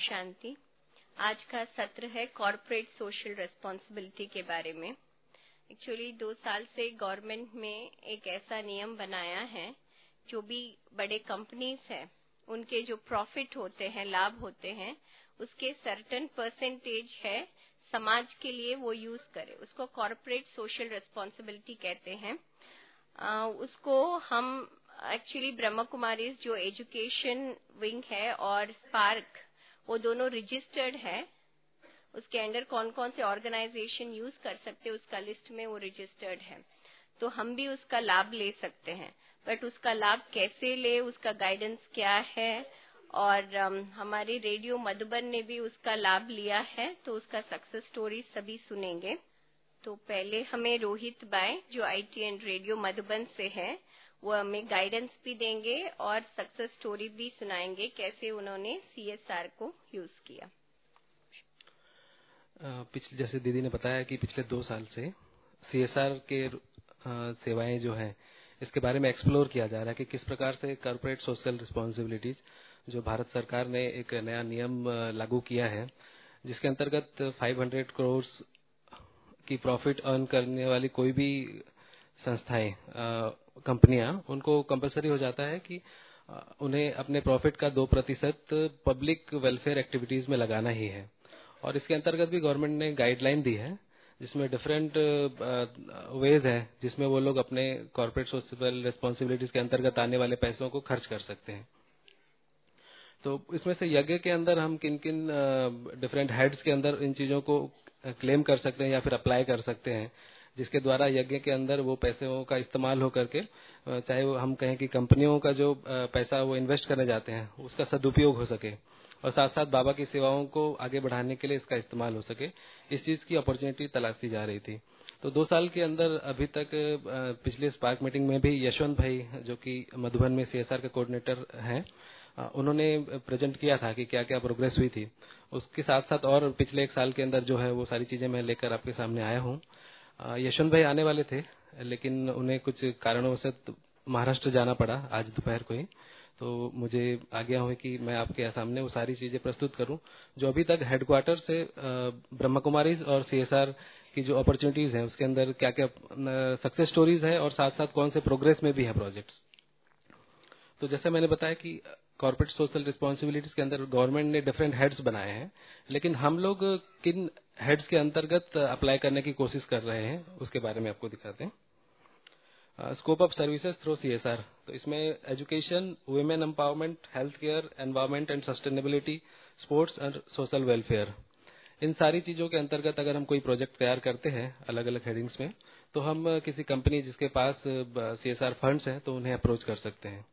शांति। आज का सत्र है कॉर्पोरेट सोशल रिस्पॉन्सिबिलिटी के बारे में। एक्चुअली 2 साल से गवर्नमेंट में एक ऐसा नियम बनाया है, जो भी बड़े कंपनीज हैं उनके जो प्रॉफिट होते हैं, लाभ होते हैं, उसके सर्टेन परसेंटेज है समाज के लिए वो यूज करे। उसको कॉर्पोरेट सोशल रिस्पॉन्सिबिलिटी कहते हैं। उसको हम एक्चुअली ब्रह्मा कुमारीज जो एजुकेशन विंग है और स्पार्क, वो दोनों रजिस्टर्ड है। उसके अंडर कौन कौन से ऑर्गेनाइजेशन यूज कर सकते हैं उसका लिस्ट में वो रजिस्टर्ड है, तो हम भी उसका लाभ ले सकते हैं। बट उसका लाभ कैसे ले, उसका गाइडेंस क्या है, और हमारे रेडियो मधुबन ने भी उसका लाभ लिया है, तो उसका सक्सेस स्टोरी सभी सुनेंगे। तो पहले हमें रोहित बाई जो आईटी एंड रेडियो मधुबन से है, वो हमें गाइडेंस भी देंगे और सक्सेस स्टोरी भी सुनाएंगे, कैसे उन्होंने सीएसआर को यूज किया। पिछले, जैसे दीदी ने बताया कि पिछले 2 साल से सीएसआर के सेवाएं जो हैं, इसके बारे में एक्सप्लोर किया जा रहा है कि किस प्रकार से कॉर्पोरेट सोशल रिस्पॉन्सिबिलिटीज, जो भारत सरकार ने एक नया नियम लागू किया है, जिसके अंतर्गत 500 करोड़ की प्रॉफिट अर्न करने वाली कोई भी संस्थाएं, कंपनियां, उनको कंपलसरी हो जाता है कि उन्हें अपने प्रॉफिट का 2% पब्लिक वेलफेयर एक्टिविटीज में लगाना ही है। और इसके अंतर्गत भी गवर्नमेंट ने गाइडलाइन दी है, जिसमें डिफरेंट वेज है जिसमें वो लोग अपने कॉर्पोरेट सोशल रिस्पॉन्सिबिलिटीज के अंतर्गत आने वाले पैसों को खर्च कर सकते हैं। तो इसमें से यज्ञ के अंदर हम किन किन डिफरेंट हेड्स के अंदर इन चीजों को क्लेम कर सकते हैं या फिर अप्लाई कर सकते हैं, जिसके द्वारा यज्ञ के अंदर वो पैसों का इस्तेमाल हो करके, चाहे वो हम कहें कि कंपनियों का जो पैसा वो इन्वेस्ट करने जाते हैं उसका सदुपयोग हो सके, और साथ साथ बाबा की सेवाओं को आगे बढ़ाने के लिए इसका इस्तेमाल हो सके। इस चीज की अपॉर्चुनिटी तलाशी जा रही थी। तो 2 साल के अंदर अभी तक पिछले स्पार्क मीटिंग में भी यशवंत भाई, जो कि मधुबन में सीएसआर के कोऑर्डिनेटर हैं, उन्होंने प्रेजेंट किया था कि क्या क्या प्रोग्रेस हुई थी। उसके साथ साथ और पिछले 1 साल के अंदर जो है वो सारी चीजें मैं लेकर आपके सामने आया हूँ। यशवंत भाई आने वाले थे, लेकिन उन्हें कुछ कारणों से महाराष्ट्र जाना पड़ा आज दोपहर को ही। तो मुझे आज्ञा हुई कि मैं आपके सामने वो सारी चीजें प्रस्तुत करूं, जो अभी तक हेडक्वार्टर से ब्रह्मा कुमारीज और सीएसआर की जो अपॉर्चुनिटीज हैं उसके अंदर क्या क्या सक्सेस स्टोरीज है, और साथ साथ कौन से प्रोग्रेस में भी है प्रोजेक्ट्स। तो जैसे मैंने बताया कि कॉर्पोरेट सोशल रिस्पॉन्सिबिलिटीज के अंदर गवर्नमेंट ने डिफरेंट हेड्स बनाए हैं, लेकिन हम लोग किन हेड्स के अंतर्गत अप्लाई करने की कोशिश कर रहे हैं उसके बारे में आपको दिखाते हैं। Scope of services through CSR, तो इसमें education, women empowerment, health care, environment and sustainability, sports और सोशल वेलफेयर, इन सारी चीजों के अंतर्गत अगर हम कोई प्रोजेक्ट तैयार करते हैं अलग अलग हेडिंग्स में, तो हम किसी कंपनी जिसके पास सीएसआर फंड्स हैं तो उन्हें अप्रोच कर सकते हैं।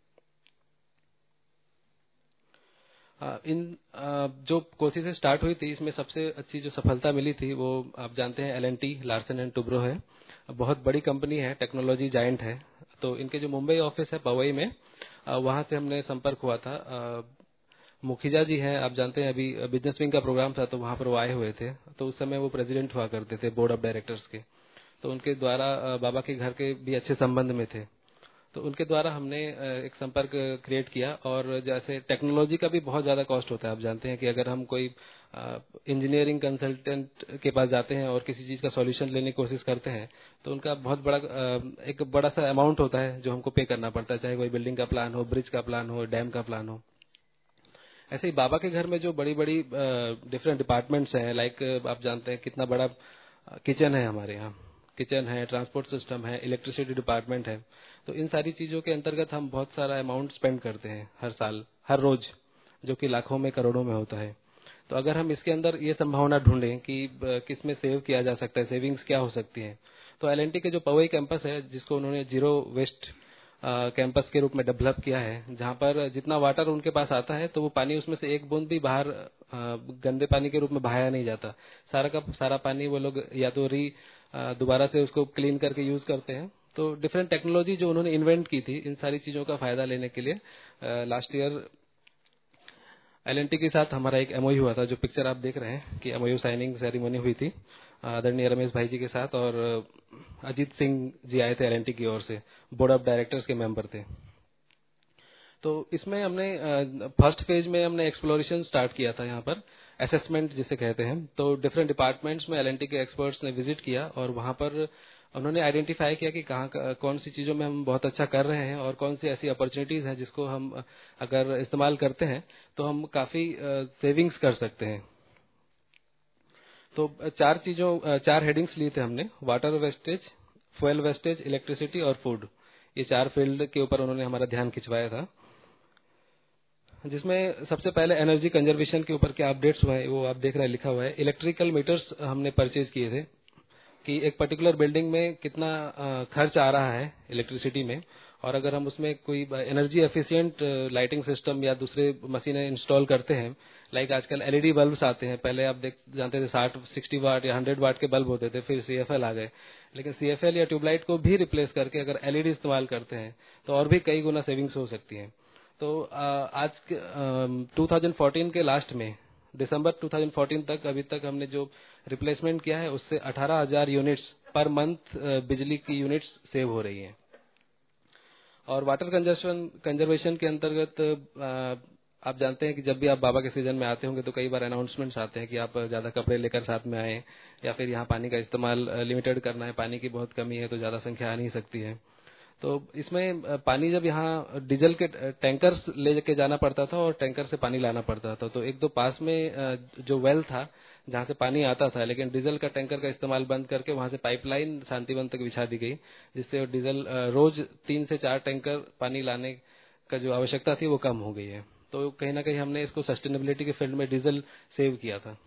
इन जो कोशिशें स्टार्ट हुई थी, इसमें सबसे अच्छी जो सफलता मिली थी वो आप जानते हैं एल&टी, लार्सन एंड टुब्रो है। बहुत बड़ी कंपनी है, टेक्नोलॉजी जायंट है। तो इनके जो मुंबई ऑफिस है पवई में, वहां से हमने संपर्क हुआ था। मुखिजा जी हैं, आप जानते हैं, अभी बिजनेस विंग का प्रोग्राम था तो वहां पर वो आए हुए थे। तो उस समय वो प्रेसिडेंट हुआ करते थे बोर्ड ऑफ डायरेक्टर्स के। तो उनके द्वारा बाबा के घर के भी अच्छे संबंध में थे, तो उनके द्वारा हमने एक संपर्क क्रिएट किया। और जैसे टेक्नोलॉजी का भी बहुत ज्यादा कॉस्ट होता है, आप जानते हैं कि अगर हम कोई इंजीनियरिंग कंसल्टेंट के पास जाते हैं और किसी चीज का सॉल्यूशन लेने की कोशिश करते हैं, तो उनका बहुत बड़ा एक बड़ा सा अमाउंट होता है जो हमको पे करना पड़ता है, चाहे कोई बिल्डिंग का प्लान हो, ब्रिज का प्लान हो, डैम का प्लान हो। ऐसे ही बाबा के घर में जो बड़ी बड़ी डिफरेंट डिपार्टमेंट्स हैं, लाइक आप जानते हैं कितना बड़ा किचन है हमारे यहाँ, किचन है, ट्रांसपोर्ट सिस्टम है, इलेक्ट्रिसिटी डिपार्टमेंट है। तो इन सारी चीजों के अंतर्गत हम बहुत सारा अमाउंट स्पेंड करते हैं हर साल, हर रोज, जो कि लाखों में करोड़ों में होता है। तो अगर हम इसके अंदर ये संभावना ढूंढें कि किस में सेव किया जा सकता है, सेविंग्स क्या हो सकती है, तो एल&टी के जो पवई कैंपस है, जिसको उन्होंने जीरो वेस्ट कैंपस के रूप में डेवलप किया है, जहां पर जितना वाटर उनके पास आता है तो वो पानी, उसमें से एक बूंद भी बाहर गंदे पानी के रूप में बहाया नहीं जाता। सारा का सारा पानी वो लोग या तो दोबारा से उसको क्लीन करके यूज करते हैं। तो डिफरेंट टेक्नोलॉजी जो उन्होंने इन्वेंट की थी, इन सारी चीजों का फायदा लेने के लिए लास्ट ईयर एल&टी के साथ हमारा एक एमओयू हुआ था। जो पिक्चर आप देख रहे हैं कि एमओयू साइनिंग सेरेमनी हुई थी आदरणीय रमेश भाई जी के साथ, और अजीत सिंह जी आए थे एल&टी की ओर से, बोर्ड ऑफ डायरेक्टर्स के मेंबर थे। तो इसमें हमने फर्स्ट फेज में हमने एक्सप्लोरेशन स्टार्ट किया था यहाँ पर, असेसमेंट जिसे कहते हैं। तो डिफरेंट डिपार्टमेंट्स में एलएनटी के एक्सपर्ट्स ने विजिट किया और वहाँ पर उन्होंने आइडेंटिफाई किया कि कहाँ कौन सी चीज़ों में हम बहुत अच्छा कर रहे हैं और कौन सी ऐसी अपॉर्चुनिटीज़ हैं जिसको हम अगर इस्तेमाल करते हैं तो हम काफ़ी सेविंग्स कर सकते हैं। तो चार हेडिंग्स लिए थे हमने, water wastage, fuel wastage, electricity और फूड। ये 4 फील्ड के ऊपर उन्होंने हमारा ध्यान खिंचवाया था, जिसमें सबसे पहले एनर्जी कंजर्वेशन के ऊपर क्या अपडेट्स हुए हैं वो आप देख रहे हैं, लिखा हुआ है। इलेक्ट्रिकल मीटर्स हमने परचेज किए थे कि एक पर्टिकुलर बिल्डिंग में कितना खर्च आ रहा है इलेक्ट्रिसिटी में, और अगर हम उसमें कोई एनर्जी एफिशिएंट लाइटिंग सिस्टम या दूसरे मशीनें इंस्टॉल करते हैं, लाइक आजकल एलईडी बल्ब्स आते हैं, पहले आप जानते थे 60 वाट या 100 वाट के बल्ब होते थे, फिर सीएफएल आ गए, लेकिन सीएफएल या ट्यूबलाइट को भी रिप्लेस करके अगर एलईडी इस्तेमाल करते हैं तो और भी कई गुना सेविंग्स हो सकती है। तो आज 2014 के लास्ट में, दिसंबर 2014 तक अभी तक हमने जो रिप्लेसमेंट किया है उससे 18,000 यूनिट्स पर मंथ बिजली की यूनिट्स सेव हो रही हैं। और वाटर कंजर्वेशन के अंतर्गत आप जानते हैं कि जब भी आप बाबा के सीजन में आते होंगे तो कई बार अनाउंसमेंट्स आते हैं कि आप ज्यादा कपड़े लेकर साथ में आए, या फिर यहाँ पानी का इस्तेमाल लिमिटेड करना है, पानी की बहुत कमी है तो ज्यादा संख्या आ नहीं सकती है। तो इसमें पानी जब यहाँ डीजल के टैंकर्स लेके जाना पड़ता था और टैंकर से पानी लाना पड़ता था, तो एक दो पास में जो वेल था जहाँ से पानी आता था, लेकिन डीजल का टैंकर का इस्तेमाल बंद करके वहां से पाइपलाइन शांतिवन तक बिछा दी गई, जिससे डीजल रोज 3 से 4 टैंकर पानी लाने का जो आवश्यकता थी वो कम हो गई है। तो कहीं ना कहीं हमने इसको सस्टेनेबिलिटी के फील्ड में डीजल सेव किया था।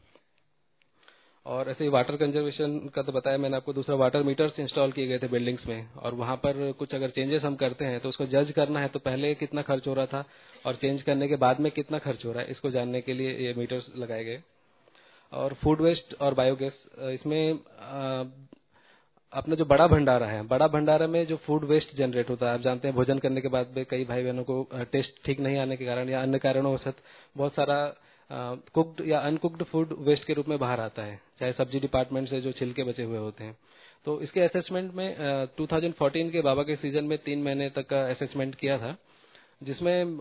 और ऐसे ही वाटर कंजर्वेशन का तो बताया मैंने आपको। दूसरा, वाटर मीटर्स इंस्टॉल किए गए थे बिल्डिंग्स में, और वहां पर कुछ अगर चेंजेस हम करते हैं तो उसको जज करना है तो पहले कितना खर्च हो रहा था और चेंज करने के बाद में कितना खर्च हो रहा है, इसको जानने के लिए ये मीटर्स लगाए गए। और फूड वेस्ट और बायोगैस, इसमें अपना जो बड़ा भंडारा है, बड़ा भंडारा में जो फूड वेस्ट जनरेट होता है, आप जानते हैं भोजन करने के बाद में कई भाई बहनों को टेस्ट ठीक नहीं आने के कारण या अन्य कारणों से बहुत सारा कुक्ड या अनकुक्ड फूड वेस्ट के रूप में बाहर आता है, चाहे सब्जी डिपार्टमेंट से जो छिलके बचे हुए होते हैं। तो इसके असेसमेंट में 2014 के बाबा के सीजन में 3 महीने तक का असेसमेंट किया था, जिसमें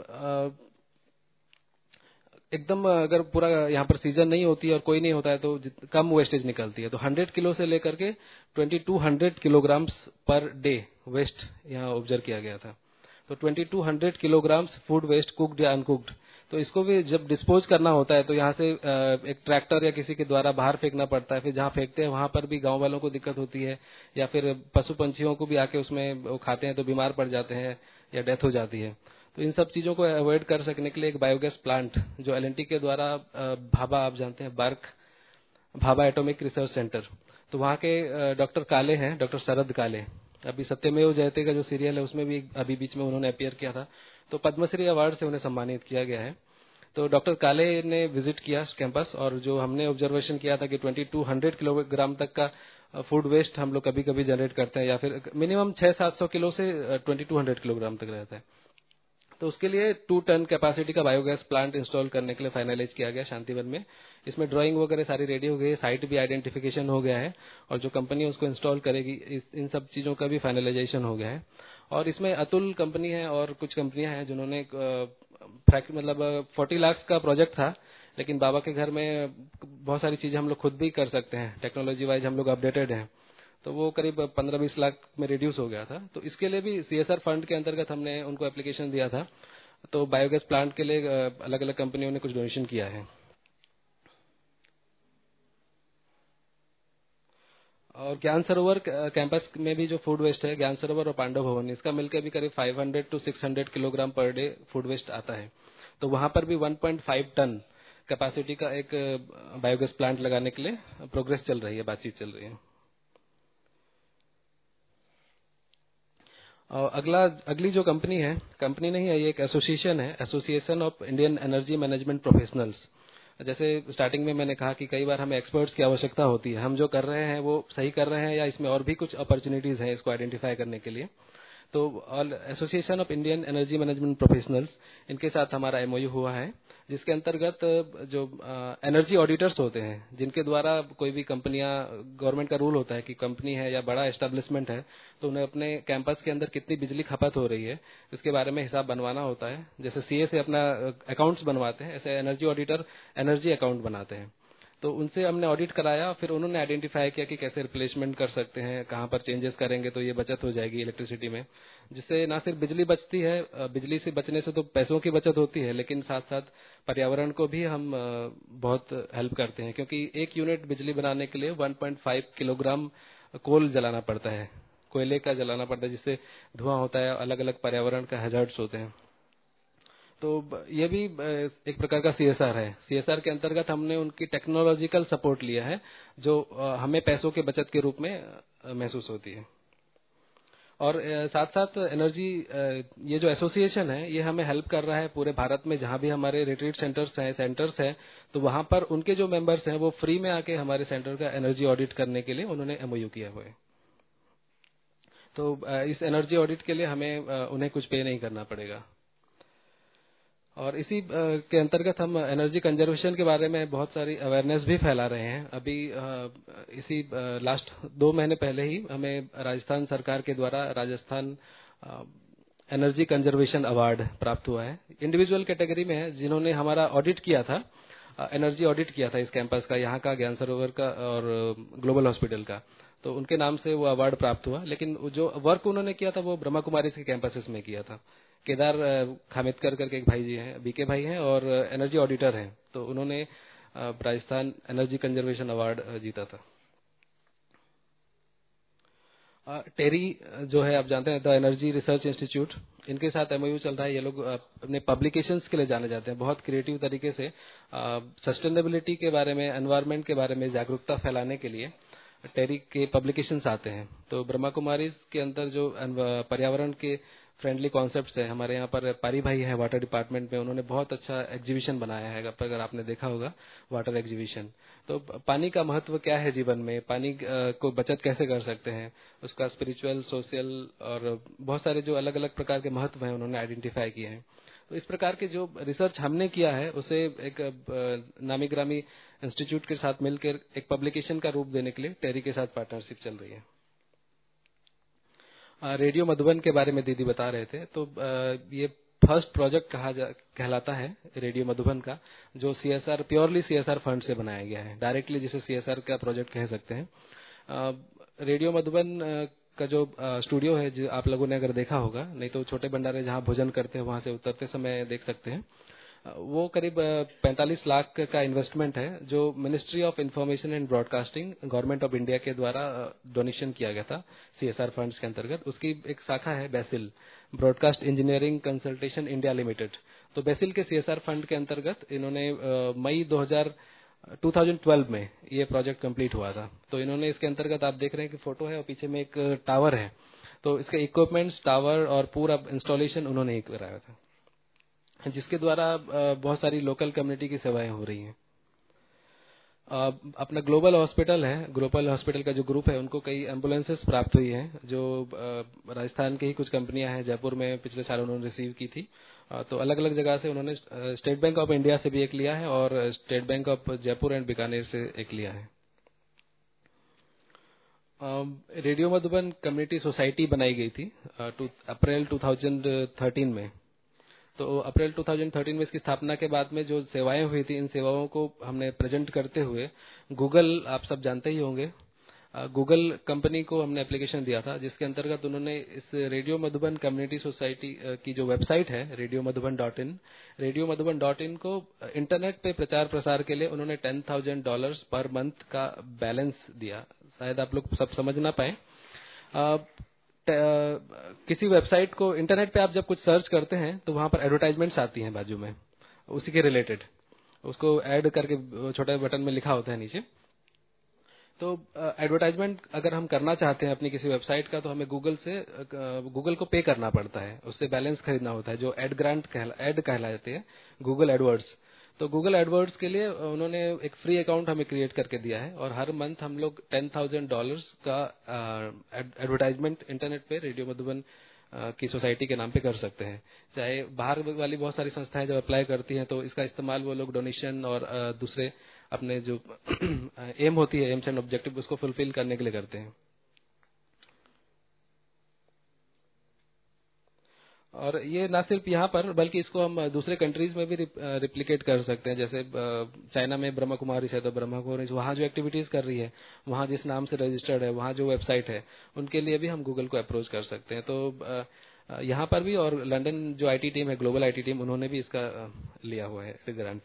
एकदम अगर पूरा यहाँ पर सीजन नहीं होती है और कोई नहीं होता है तो कम वेस्टेज निकलती है। तो 100 किलो से लेकर के 2200 किलोग्राम्स पर डे वेस्ट यहाँ ऑब्जर्व किया गया था। तो 2200 किलोग्राम्स फूड वेस्ट, कुक्ड या अनकुक्ड। तो इसको भी जब डिस्पोज करना होता है तो यहाँ से एक ट्रैक्टर या किसी के द्वारा बाहर फेंकना पड़ता है, फिर जहाँ फेंकते हैं वहां पर भी गांव वालों को दिक्कत होती है, या फिर पशु पंछियों को भी आके उसमें वो खाते हैं तो बीमार पड़ जाते हैं या डेथ हो जाती है। तो इन सब चीजों को अवॉइड कर सकने के लिए एक बायोगैस प्लांट जो एलएनटी के द्वारा भाभा, आप जानते हैं BARC, Bhabha atomic research centre, तो वहाँ के डॉक्टर काले हैं, डॉक्टर शरद काले, अभी सत्यमेव जयते का जो सीरियल है उसमें भी अभी बीच में उन्होंने अपीयर किया था, तो पद्मश्री अवार्ड से उन्हें सम्मानित किया गया है। तो डॉक्टर काले ने विजिट किया कैंपस, और जो हमने ऑब्जर्वेशन किया था कि 2200 किलोग्राम तक का फूड वेस्ट हम लोग कभी कभी जनरेट करते हैं, या फिर मिनिमम 600-700 किलो से 2200 किलोग्राम तक रहता है। तो उसके लिए 2 टन कैपेसिटी का बायोगैस प्लांट इंस्टॉल करने के लिए फाइनलाइज किया गया शांतिवन में। इसमें ड्राइंग वगैरह सारी रेडी हो गई है, साइट भी आइडेंटिफिकेशन हो गया है, और जो कंपनी उसको इंस्टॉल करेगी इन सब चीजों का भी फाइनलाइजेशन हो गया है। और इसमें अतुल कंपनी है और कुछ कंपनियां हैं जिन्होंने मतलब 40 लाख का प्रोजेक्ट था, लेकिन बाबा के घर में बहुत सारी चीजें हम लोग खुद भी कर सकते हैं, टेक्नोलॉजी वाइज हम लोग अपडेटेड हैं, तो वो करीब 15-20 लाख में रिड्यूस हो गया था। तो इसके लिए भी सीएसआर फंड के अंतर्गत हमने उनको एप्लीकेशन दिया था, तो बायोगैस प्लांट के लिए अलग अलग कंपनियों ने कुछ डोनेशन किया है। और ज्ञान सरोवर कैंपस में भी जो फूड वेस्ट है, ज्ञान सरोवर और पांडव भवन, इसका मिलकर भी करीब 500 to 600 kilogram per day food waste आता है। तो वहां पर भी 1.5 टन कैपेसिटी का एक बायोगैस प्लांट लगाने के लिए प्रोग्रेस चल रही है, बातचीत चल रही है। और अगली जो कंपनी है, कंपनी नहीं है, ये एक एसोसिएशन है, association of Indian energy management professionals. जैसे स्टार्टिंग में मैंने कहा कि कई बार हमें एक्सपर्ट्स की आवश्यकता होती है, हम जो कर रहे हैं वो सही कर रहे हैं या इसमें और भी कुछ अपॉर्चुनिटीज हैं इसको आइडेंटिफाई करने के लिए। तो all association of Indian energy management professionals, इनके साथ हमारा एमओयू हुआ है, जिसके अंतर्गत जो एनर्जी ऑडिटर्स होते हैं, जिनके द्वारा कोई भी कंपनियां, गवर्नमेंट का रूल होता है कि कंपनी है या बड़ा एस्टेब्लिशमेंट है तो उन्हें अपने कैंपस के अंदर कितनी बिजली खपत हो रही है इसके बारे में हिसाब बनवाना होता है। जैसे सीए से अपना अकाउंट्स बनवाते हैं, ऐसे एनर्जी ऑडिटर एनर्जी अकाउंट बनाते हैं। तो उनसे हमने ऑडिट कराया, फिर उन्होंने आइडेंटिफाई किया कि कैसे रिप्लेसमेंट कर सकते हैं, कहां पर चेंजेस करेंगे तो ये बचत हो जाएगी इलेक्ट्रिसिटी में, जिससे ना सिर्फ बिजली बचती है, बिजली से बचने से तो पैसों की बचत होती है, लेकिन साथ साथ पर्यावरण को भी हम बहुत हेल्प करते हैं, क्योंकि एक यूनिट बिजली बनाने के लिए 1.5 किलोग्राम कोल जलाना पड़ता है, कोयले का जलाना पड़ता है, जिससे धुआं होता है, अलग अलग पर्यावरण का हैजार्ड्स होते हैं। तो ये भी एक प्रकार का सीएसआर है। सीएसआर के अंतर्गत हमने उनकी टेक्नोलॉजिकल सपोर्ट लिया है, जो हमें पैसों के बचत के रूप में महसूस होती है। और साथ साथ एनर्जी, ये जो एसोसिएशन है ये हमें हेल्प कर रहा है पूरे भारत में, जहां भी हमारे रिट्रीट सेंटर्स हैं, तो वहां पर उनके जो मेंबर्स हैं वो फ्री में आके हमारे सेंटर का एनर्जी ऑडिट करने के लिए उन्होंने एमओयू किया हुआ है। तो इस एनर्जी ऑडिट के लिए हमें उन्हें कुछ पे नहीं करना पड़ेगा। और इसी के अंतर्गत हम एनर्जी कंजर्वेशन के बारे में बहुत सारी अवेयरनेस भी फैला रहे हैं। अभी इसी लास्ट 2 महीने पहले ही हमें राजस्थान सरकार के द्वारा राजस्थान एनर्जी कंजर्वेशन अवार्ड प्राप्त हुआ है। इंडिविजुअल कैटेगरी में है, जिन्होंने हमारा ऑडिट किया था, एनर्जी ऑडिट किया था इस कैंपस का, यहाँ का ज्ञान सरोवर का और ग्लोबल हॉस्पिटल का, तो उनके नाम से वो अवार्ड प्राप्त हुआ। लेकिन जो वर्क उन्होंने किया था वो ब्रह्मा कुमारी के कैंपसेस में किया था। केदार खामिदकर करके एक भाई जी हैं, बीके भाई हैं, और एनर्जी ऑडिटर हैं, तो उन्होंने राजस्थान एनर्जी कंजर्वेशन अवार्ड जीता था। टेरी जो है, आप जानते हैं, द एनर्जी रिसर्च इंस्टीट्यूट, इनके साथ एमओयू चल रहा है। ये लोग अपने पब्लिकेशंस के लिए जाने जाते हैं, बहुत क्रिएटिव तरीके से सस्टेनेबिलिटी के बारे में, एनवायरनमेंट के बारे में जागरूकता फैलाने के लिए टेरी के पब्लिकेशंस आते हैं। तो ब्रह्मा कुमारी के अंदर जो पर्यावरण के फ्रेंडली कॉन्सेप्ट्स है, हमारे यहाँ पर पारी भाई है वाटर डिपार्टमेंट में, उन्होंने बहुत अच्छा एग्जीबिशन बनाया है, अगर आपने देखा होगा वाटर एग्जीबिशन। तो पानी का महत्व क्या है जीवन में, पानी को बचत कैसे कर सकते हैं, उसका स्पिरिचुअल, सोशल और बहुत सारे जो अलग अलग प्रकार के महत्व हैं उन्होंने आइडेंटिफाई किए हैं। तो इस प्रकार के जो रिसर्च हमने किया है उसे एक नामी ग्रामी इंस्टीट्यूट के साथ मिलकर एक पब्लिकेशन का रूप देने के लिए टेरी के साथ पार्टनरशिप चल रही है। रेडियो मधुबन के बारे में दीदी बता रहे थे, तो ये फर्स्ट प्रोजेक्ट कहलाता है रेडियो मधुबन का, जो सीएसआर, प्योरली सीएसआर फंड से बनाया गया है, डायरेक्टली जिसे सीएसआर का प्रोजेक्ट कह सकते हैं। रेडियो मधुबन का जो स्टूडियो है, जो आप लोगों ने अगर देखा होगा, नहीं तो छोटे भंडारे जहां भोजन करते हैं वहां से उतरते समय देख सकते हैं, वो करीब 45 लाख का इन्वेस्टमेंट है, जो ministry of information and broadcasting, government of India के द्वारा डोनेशन किया गया था सीएसआर फंड्स के अंतर्गत। उसकी एक शाखा है BECIL, broadcast engineering consultation India limited. तो बेसिल के सीएसआर फंड के अंतर्गत इन्होंने मई 2012 में ये प्रोजेक्ट कंप्लीट हुआ था। तो इन्होंने इसके अंतर्गत, आप देख रहे हैं कि फोटो है और पीछे में एक टावर है, तो इसके इक्विपमेंट्स, टावर और पूरा इंस्टॉलेशन उन्होंने ही कराया था, जिसके द्वारा बहुत सारी लोकल कम्युनिटी की सेवाएं हो रही हैं। अपना ग्लोबल हॉस्पिटल है, ग्लोबल हॉस्पिटल का जो ग्रुप है, उनको कई एम्बुलेंसेस प्राप्त हुई हैं, जो राजस्थान की ही कुछ कंपनियां हैं, जयपुर में पिछले साल उन्होंने रिसीव की थी। तो अलग अलग जगह से उन्होंने, स्टेट बैंक ऑफ इंडिया से भी एक लिया है और State Bank of Jaipur and Bikaner से एक लिया है। रेडियो मधुबन कम्युनिटी सोसाइटी बनाई गई थी अप्रैल 2013 में। तो अप्रैल 2013 में इसकी स्थापना के बाद में जो सेवाएं हुई थी, इन सेवाओं को हमने प्रेजेंट करते हुए, गूगल, आप सब जानते ही होंगे, गूगल कंपनी को हमने एप्लीकेशन दिया था, जिसके अंतर्गत उन्होंने इस रेडियो मधुबन कम्युनिटी सोसाइटी की जो वेबसाइट है radiomadhuban.in, radiomadhuban.in को इंटरनेट पे प्रचार प्रसार के लिए उन्होंने $10,000 पर मंथ का बैलेंस दिया। शायद आप लोग सब समझ ना पाए। किसी वेबसाइट को इंटरनेट पे आप जब कुछ सर्च करते हैं तो वहां पर एडवर्टाइजमेंट्स आती हैं बाजू में, उसी के रिलेटेड, उसको ऐड करके छोटे बटन में लिखा होता है नीचे। तो एडवर्टाइजमेंट अगर हम करना चाहते हैं अपनी किसी वेबसाइट का, तो हमें गूगल को पे करना पड़ता है, उससे बैलेंस खरीदना होता है, जो ऐड कहलाते हैं, गूगल एडवर्ड्स। तो गूगल एडवर्ड्स के लिए उन्होंने एक फ्री अकाउंट हमें क्रिएट करके दिया है, और हर मंथ हम लोग $10,000 का एडवर्टाइजमेंट इंटरनेट पे रेडियो मधुबन की सोसाइटी के नाम पे कर सकते हैं। चाहे बाहर वाली बहुत सारी संस्थाएं जब अप्लाई करती हैं तो इसका इस्तेमाल वो लोग डोनेशन और दूसरे अपने जो एम होती है, एम्स एंड ऑब्जेक्टिव, उसको फुलफिल करने के लिए करते हैं। और ये ना सिर्फ यहाँ पर बल्कि इसको हम दूसरे कंट्रीज में भी रिप्लिकेट कर सकते हैं। जैसे चाइना में ब्रह्मा कुमारीज है, तो ब्रह्मा कुमारीज वहाँ जो एक्टिविटीज कर रही है, वहाँ जिस नाम से रजिस्टर्ड है, वहाँ जो वेबसाइट है, उनके लिए भी हम गूगल को अप्रोच कर सकते हैं। तो यहाँ पर भी, और लंदन जो आईटी टीम है, ग्लोबल आईटी टीम, उन्होंने भी इसका लिया हुआ है ग्रांट।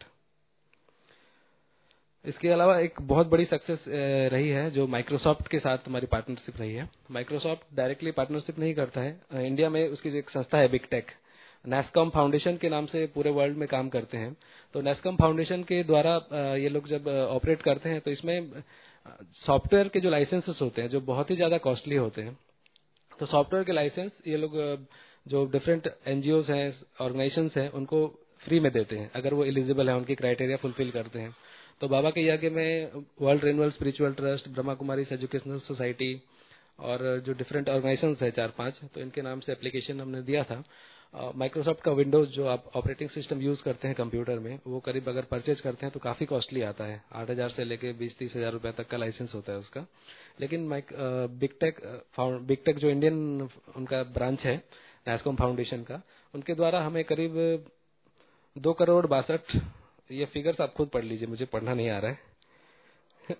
इसके अलावा एक बहुत बड़ी सक्सेस रही है जो माइक्रोसॉफ्ट के साथ हमारी पार्टनरशिप रही है। माइक्रोसॉफ्ट डायरेक्टली पार्टनरशिप नहीं करता है। इंडिया में उसकी जो एक संस्था है बिग टेक, नेस्कॉम फाउंडेशन के नाम से पूरे वर्ल्ड में काम करते हैं। तो नेस्कॉम फाउंडेशन के द्वारा ये लोग जब ऑपरेट करते हैं तो इसमें सॉफ्टवेयर के जो लाइसेंसेस होते हैं जो बहुत ही ज्यादा कॉस्टली होते हैं, तो सॉफ्टवेयर के लाइसेंस ये लोग जो डिफरेंट एनजीओज हैं, ऑर्गेनाइजेशंस हैं, उनको फ्री में देते हैं अगर वो एलिजिबल है, उनकी क्राइटेरिया फुलफिल करते हैं। तो बाबा के यज्ञ में world renewal spiritual trust, Brahma Kumaris educational society और जो डिफरेंट ऑर्गेनाइजेशंस है 4-5, तो इनके नाम से एप्लीकेशन हमने दिया था। माइक्रोसॉफ्ट का विंडोज जो आप ऑपरेटिंग सिस्टम यूज करते हैं कंप्यूटर में, वो करीब अगर परचेज करते हैं तो काफी कॉस्टली आता है। 8,000 से लेके 20-30 हजार रुपए तक का लाइसेंस होता है उसका। लेकिन बिग टेक जो इंडियन उनका ब्रांच है नेस्कॉम फाउंडेशन का, उनके द्वारा हमें करीब 2,62,62,00,000, ये फिगर्स आप खुद पढ़ लीजिए, मुझे पढ़ना नहीं आ रहा है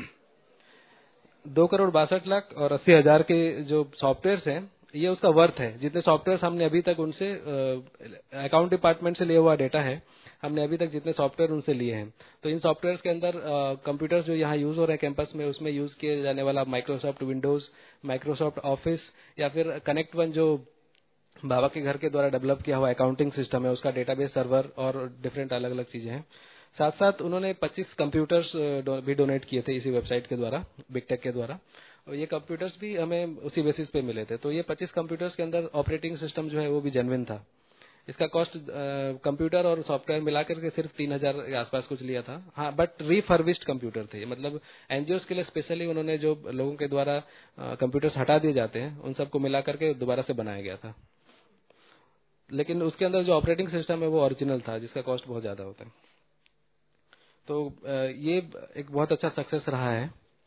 2,62,00,000 और 80,000 के जो सॉफ्टवेयर्स हैं, ये उसका वर्थ है। जितने सॉफ्टवेयर्स हमने अभी तक उनसे अकाउंट डिपार्टमेंट से लिया हुआ डेटा है, हमने अभी तक जितने सॉफ्टवेयर उनसे लिए हैं, तो इन सॉफ्टवेयर्स के अंदर कंप्यूटर्स जो यहाँ यूज हो रहे हैं कैंपस में, उसमें यूज किए जाने वाला माइक्रोसॉफ्ट विंडोज, माइक्रोसॉफ्ट ऑफिस, या फिर कनेक्ट वन जो बाबा के घर के द्वारा डेवलप किया हुआ अकाउंटिंग सिस्टम है, उसका डेटाबेस सर्वर और डिफरेंट अलग अलग चीजें हैं। साथ साथ उन्होंने 25 कंप्यूटर्स भी डोनेट किए थे इसी वेबसाइट के द्वारा, बिग टेक के द्वारा। और ये कंप्यूटर्स भी हमें उसी बेसिस पे मिले थे। तो ये 25 कंप्यूटर्स के अंदर ऑपरेटिंग सिस्टम जो है वो भी जेन्युइन था। इसका कॉस्ट कंप्यूटर और सॉफ्टवेयर मिलाकर के सिर्फ 3,000 के आसपास कुछ लिया था। हाँ, बट रिफर्बिश्ड कंप्यूटर थे, मतलब एनजीओस के लिए स्पेशली उन्होंने जो लोगों के द्वारा कंप्यूटर्स हटा दिए जाते हैं, उन सबको मिलाकर के दोबारा से बनाया गया था। लेकिन उसके अंदर जो ऑपरेटिंग सिस्टम है वो ओरिजिनल था, जिसका कॉस्ट बहुत ज्यादा होता है। तो ये एक बहुत अच्छा सक्सेस रहा है।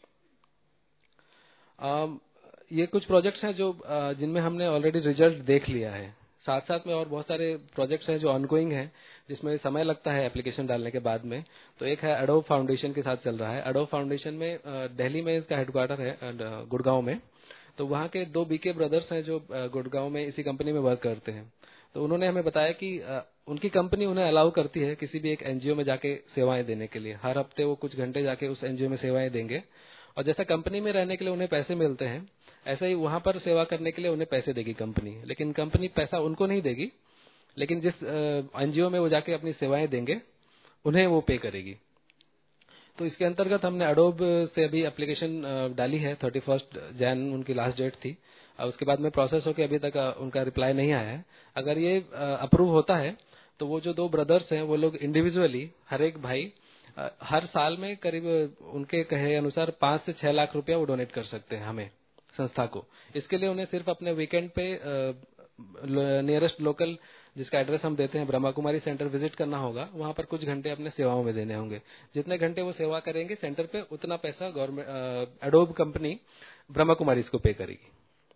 ये कुछ प्रोजेक्ट्स हैं जो जिनमें हमने ऑलरेडी रिजल्ट देख लिया है। साथ साथ में और बहुत सारे प्रोजेक्ट्स हैं जो ऑनगोइंग हैं, जिसमें समय लगता है एप्लीकेशन डालने के बाद में। तो एक है एडोब फाउंडेशन के साथ चल रहा है। एडोब फाउंडेशन में दिल्ली में इसका हेडक्वार्टर है, गुड़गांव में। तो वहाँ के 2 बीके ब्रदर्स हैं जो गुड़गांव में इसी कंपनी में वर्क करते हैं। तो उन्होंने हमें बताया कि उनकी कंपनी उन्हें अलाउ करती है किसी भी एक एनजीओ में जाके सेवाएं देने के लिए। हर हफ्ते वो कुछ घंटे जाके उस एनजीओ में सेवाएं देंगे, और जैसा कंपनी में रहने के लिए उन्हें पैसे मिलते हैं, ऐसे ही वहां पर सेवा करने के लिए उन्हें पैसे देगी कंपनी। लेकिन कंपनी पैसा उनको नहीं देगी, लेकिन जिस एनजीओ में वो जाके अपनी सेवाएं देंगे उन्हें वो पे करेगी। तो इसके अंतर्गत हमने एडोब से अभी एप्लीकेशन डाली है। 31 जैन उनकी लास्ट डेट थी। उसके बाद में प्रोसेस होकर अभी तक उनका रिप्लाई नहीं आया है। अगर ये अप्रूव होता है तो वो जो 2 ब्रदर्स हैं वो लोग इंडिविजुअली, हर एक भाई हर साल में करीब उनके कहे अनुसार 5 से 6 लाख रुपया वो डोनेट कर सकते हैं हमें, संस्था को। इसके लिए उन्हें सिर्फ अपने वीकेंड पे नियरेस्ट लोकल, जिसका एड्रेस हम देते हैं, ब्रह्मा कुमारी सेंटर विजिट करना होगा। वहां पर कुछ घंटे अपने सेवाओं में देने होंगे। जितने घंटे वो सेवा करेंगे सेंटर पे, उतना पैसा government Adobe company Brahma Kumari इसको पे करेगी।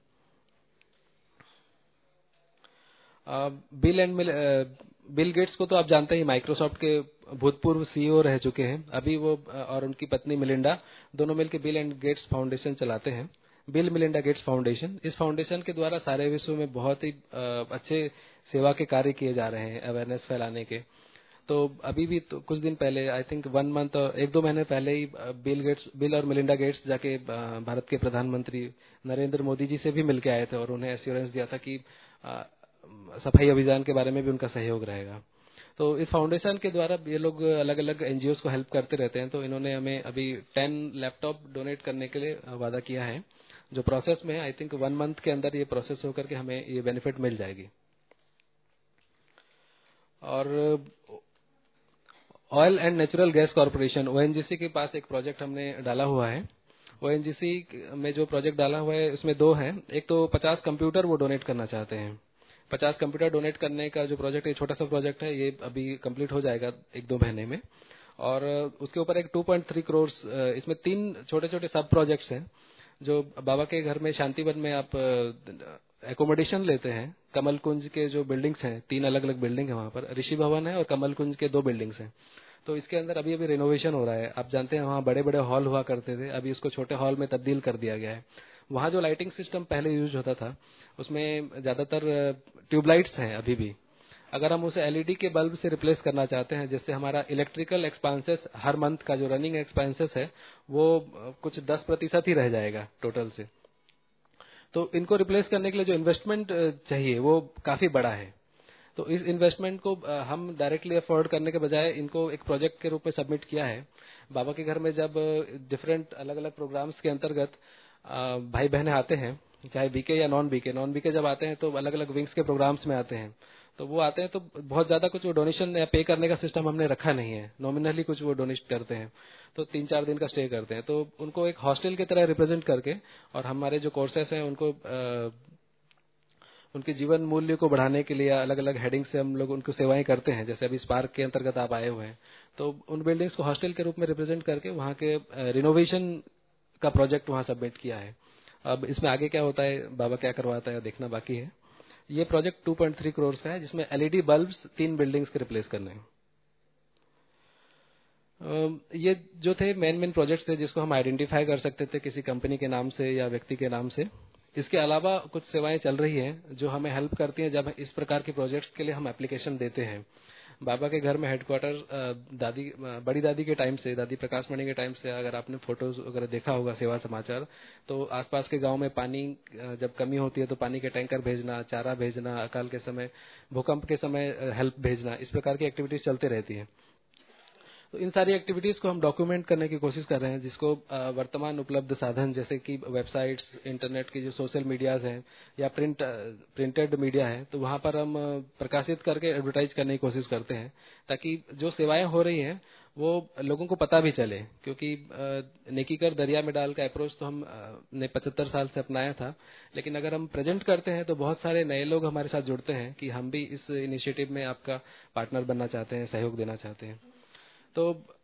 बिल गेट्स को तो आप जानते ही, माइक्रोसॉफ्ट के भूतपूर्व सीईओ रह चुके हैं। अभी वो और उनकी पत्नी मिलिंडा दोनों मिलकर बिल एंड गेट्स फाउंडेशन चलाते हैं, बिल मिलिंडा गेट्स फाउंडेशन। इस फाउंडेशन के द्वारा सारे विश्व में बहुत ही अच्छे सेवा के कार्य किए जा रहे हैं, अवेयरनेस फैलाने के। तो अभी भी तो कुछ दिन पहले, आई थिंक 1 मंथ और 1-2 महीने पहले ही बिल और मिलिंडा गेट्स जाके भारत के प्रधानमंत्री नरेंद्र मोदी जी से भी मिलके आए थे और उन्हें एश्योरेंस दिया था कि सफाई अभियान के बारे में भी उनका सहयोग रहेगा। तो इस फाउंडेशन के द्वारा ये लोग अलग अलग एनजीओस को हेल्प करते रहते हैं। तो इन्होंने हमें अभी 10 लैपटॉप डोनेट करने के लिए वादा किया है, जो प्रोसेस में है। आई थिंक 1 मंथ के अंदर ये प्रोसेस होकर के हमें ये बेनिफिट मिल जाएगी। और oil and natural gas corporation, ONGC के पास एक प्रोजेक्ट हमने डाला हुआ है। ओएनजीसी में जो प्रोजेक्ट डाला हुआ है उसमें दो हैं। एक तो 50 कंप्यूटर वो डोनेट करना चाहते हैं। 50 कंप्यूटर डोनेट करने का जो प्रोजेक्ट है, छोटा सा प्रोजेक्ट है, ये अभी कंप्लीट हो जाएगा 1-2 महीने में। और उसके ऊपर एक 2.3 करोड़, इसमें 3 छोटे छोटे सब प्रोजेक्ट्स हैं। जो बाबा के घर में शांतिवन में आप एकोमोडेशन लेते हैं, कमल कुंज के जो बिल्डिंग्स हैं, 3 अलग अलग बिल्डिंग है वहां पर, ऋषि भवन है और कमल कुंज के 2 बिल्डिंग्स हैं। तो इसके अंदर अभी अभी रिनोवेशन हो रहा है। आप जानते हैं वहाँ बड़े बड़े हॉल हुआ करते थे, अभी इसको छोटे हॉल में तब्दील कर दिया गया है। वहाँ जो लाइटिंग सिस्टम पहले यूज होता था उसमें ज्यादातर ट्यूबलाइट्स हैं अभी भी। अगर हम उसे एलईडी के बल्ब से रिप्लेस करना चाहते हैं, जिससे हमारा इलेक्ट्रिकल एक्सपेंसेस हर मंथ का जो रनिंग एक्सपेंसेस है वो कुछ 10% ही रह जाएगा टोटल से। तो इनको रिप्लेस करने के लिए जो इन्वेस्टमेंट चाहिए वो काफी बड़ा है। तो इस इन्वेस्टमेंट को हम डायरेक्टली अफोर्ड करने के बजाय इनको एक प्रोजेक्ट के रूप में सबमिट किया है। बाबा के घर में जब डिफरेंट अलग अलग प्रोग्राम्स के अंतर्गत भाई बहनें आते हैं, चाहे बीके या नॉन बीके जब आते हैं तो अलग अलग विंग्स के प्रोग्राम्स में आते हैं। तो वो आते हैं तो बहुत ज्यादा कुछ वो डोनेशन या पे करने का सिस्टम हमने रखा नहीं है, नॉमिनली कुछ वो डोनेट करते हैं। तो 3-4 दिन का स्टे करते हैं, तो उनको एक हॉस्टल की तरह रिप्रेजेंट करके और हमारे जो कोर्सेस हैं उनको उनके जीवन मूल्य को बढ़ाने के लिए अलग अलग हेडिंग से हम लोग उनको सेवाएं करते हैं। जैसे अभी स्पार्क के अंतर्गत आप आए हुए हैं, तो उन बिल्डिंग्स को हॉस्टल के रूप में रिप्रेजेंट करके वहां के रिनोवेशन का प्रोजेक्ट वहां सबमिट किया है। अब इसमें आगे क्या होता है, बाबा क्या करवाता है, देखना बाकी है। ये प्रोजेक्ट 2.3 करोड़ का है, जिसमें एलईडी बल्ब्स 3 बिल्डिंग्स के रिप्लेस करने हैं। ये जो थे मेन प्रोजेक्ट्स थे जिसको हम आइडेंटिफाई कर सकते थे किसी कंपनी के नाम से या व्यक्ति के नाम से। इसके अलावा कुछ सेवाएं चल रही हैं जो हमें हेल्प करती हैं जब इस प्रकार के प्रोजेक्ट्स के लिए हम एप्लीकेशन देते हैं। बाबा के घर में हेडक्वार्टर दादी बड़ी दादी के टाइम से, दादी प्रकाश मणि के टाइम से, अगर आपने फोटोज वगैरह देखा होगा सेवा समाचार, तो आसपास के गांव में पानी जब कमी होती है तो पानी के टैंकर भेजना, चारा भेजना, अकाल के समय, भूकंप के समय हेल्प भेजना, इस प्रकार की एक्टिविटीज चलते रहती है। तो इन सारी एक्टिविटीज को हम डॉक्यूमेंट करने की कोशिश कर रहे हैं, जिसको वर्तमान उपलब्ध साधन जैसे कि वेबसाइट्स, इंटरनेट की जो सोशल मीडियाज हैं या प्रिंटेड मीडिया है, तो वहां पर हम प्रकाशित करके एडवर्टाइज करने की कोशिश करते हैं, ताकि जो सेवाएं हो रही हैं वो लोगों को पता भी चले। क्योंकि नेकी कर दरिया में डाल का अप्रोच तो हम ने 75 साल से अपनाया था, लेकिन अगर हम प्रेजेंट करते हैं तो बहुत सारे नए लोग हमारे साथ जुड़ते हैं कि हम भी इस इनिशिएटिव में आपका पार्टनर बनना चाहते हैं, सहयोग देना चाहते हैं। तो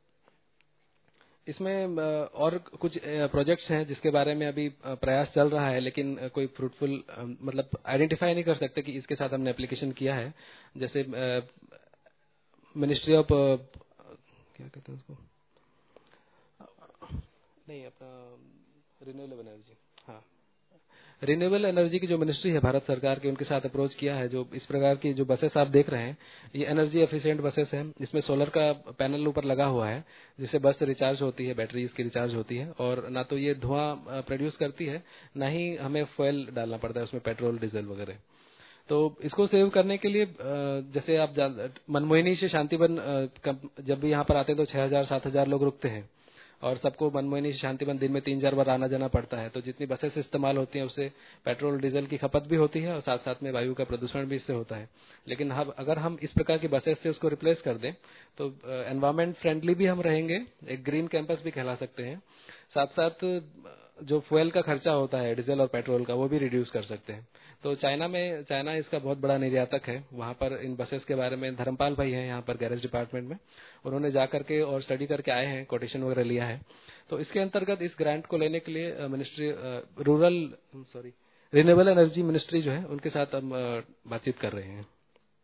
इसमें और कुछ प्रोजेक्ट्स हैं जिसके बारे में अभी प्रयास चल रहा है, लेकिन कोई फ्रूटफुल मतलब आइडेंटिफाई नहीं कर सकते कि इसके साथ हमने एप्लीकेशन किया है। जैसे मिनिस्ट्री ऑफ क्या कहते हैं उसको, नहीं अपना रिन्यूएबल एनर्जी, हाँ, रिन्यूएबल एनर्जी की जो मिनिस्ट्री है भारत सरकार की, उनके साथ अप्रोच किया है। जो इस प्रकार की जो बसेस आप देख रहे हैं, ये एनर्जी एफिशिएंट बसेस हैं। इसमें सोलर का पैनल ऊपर लगा हुआ है, जिससे बस रिचार्ज होती है, बैटरी इसकी रिचार्ज होती है, और ना तो ये धुआं प्रोड्यूस करती है, ना ही हमें फ्यूल डालना पड़ता है उसमें, पेट्रोल डीजल वगैरह। तो इसको सेव करने के लिए जैसे आप मनमोहिनी से शांतिवन जब भी यहाँ पर आते हैं तो 6,000-7,000 लोग रुकते हैं, और सबको मनमोहिनी से शांतिवन दिन में 3-4 बार आना जाना पड़ता है। तो जितनी बसेस इस्तेमाल होती हैं उससे पेट्रोल डीजल की खपत भी होती है और साथ साथ में वायु का प्रदूषण भी इससे होता है। लेकिन अगर हम इस प्रकार की बसेस से उसको रिप्लेस कर दें तो एनवायरमेंट फ्रेंडली भी हम रहेंगे, एक ग्रीन कैंपस भी कहला सकते हैं। साथ साथ जो फ्यूल का खर्चा होता है डीजल और पेट्रोल का, वो भी रिड्यूस कर सकते हैं। तो चाइना इसका बहुत बड़ा निर्यातक है। वहां पर इन बसेस के बारे में धर्मपाल भाई हैं यहाँ पर गैरेज डिपार्टमेंट में, उन्होंने जा करके और स्टडी करके आए हैं, कोटेशन वगैरह लिया है। तो इसके अंतर्गत इस ग्रांट को लेने के लिए मिनिस्ट्री रिन्यूएबल एनर्जी मिनिस्ट्री जो है उनके साथ हम बातचीत कर रहे हैं।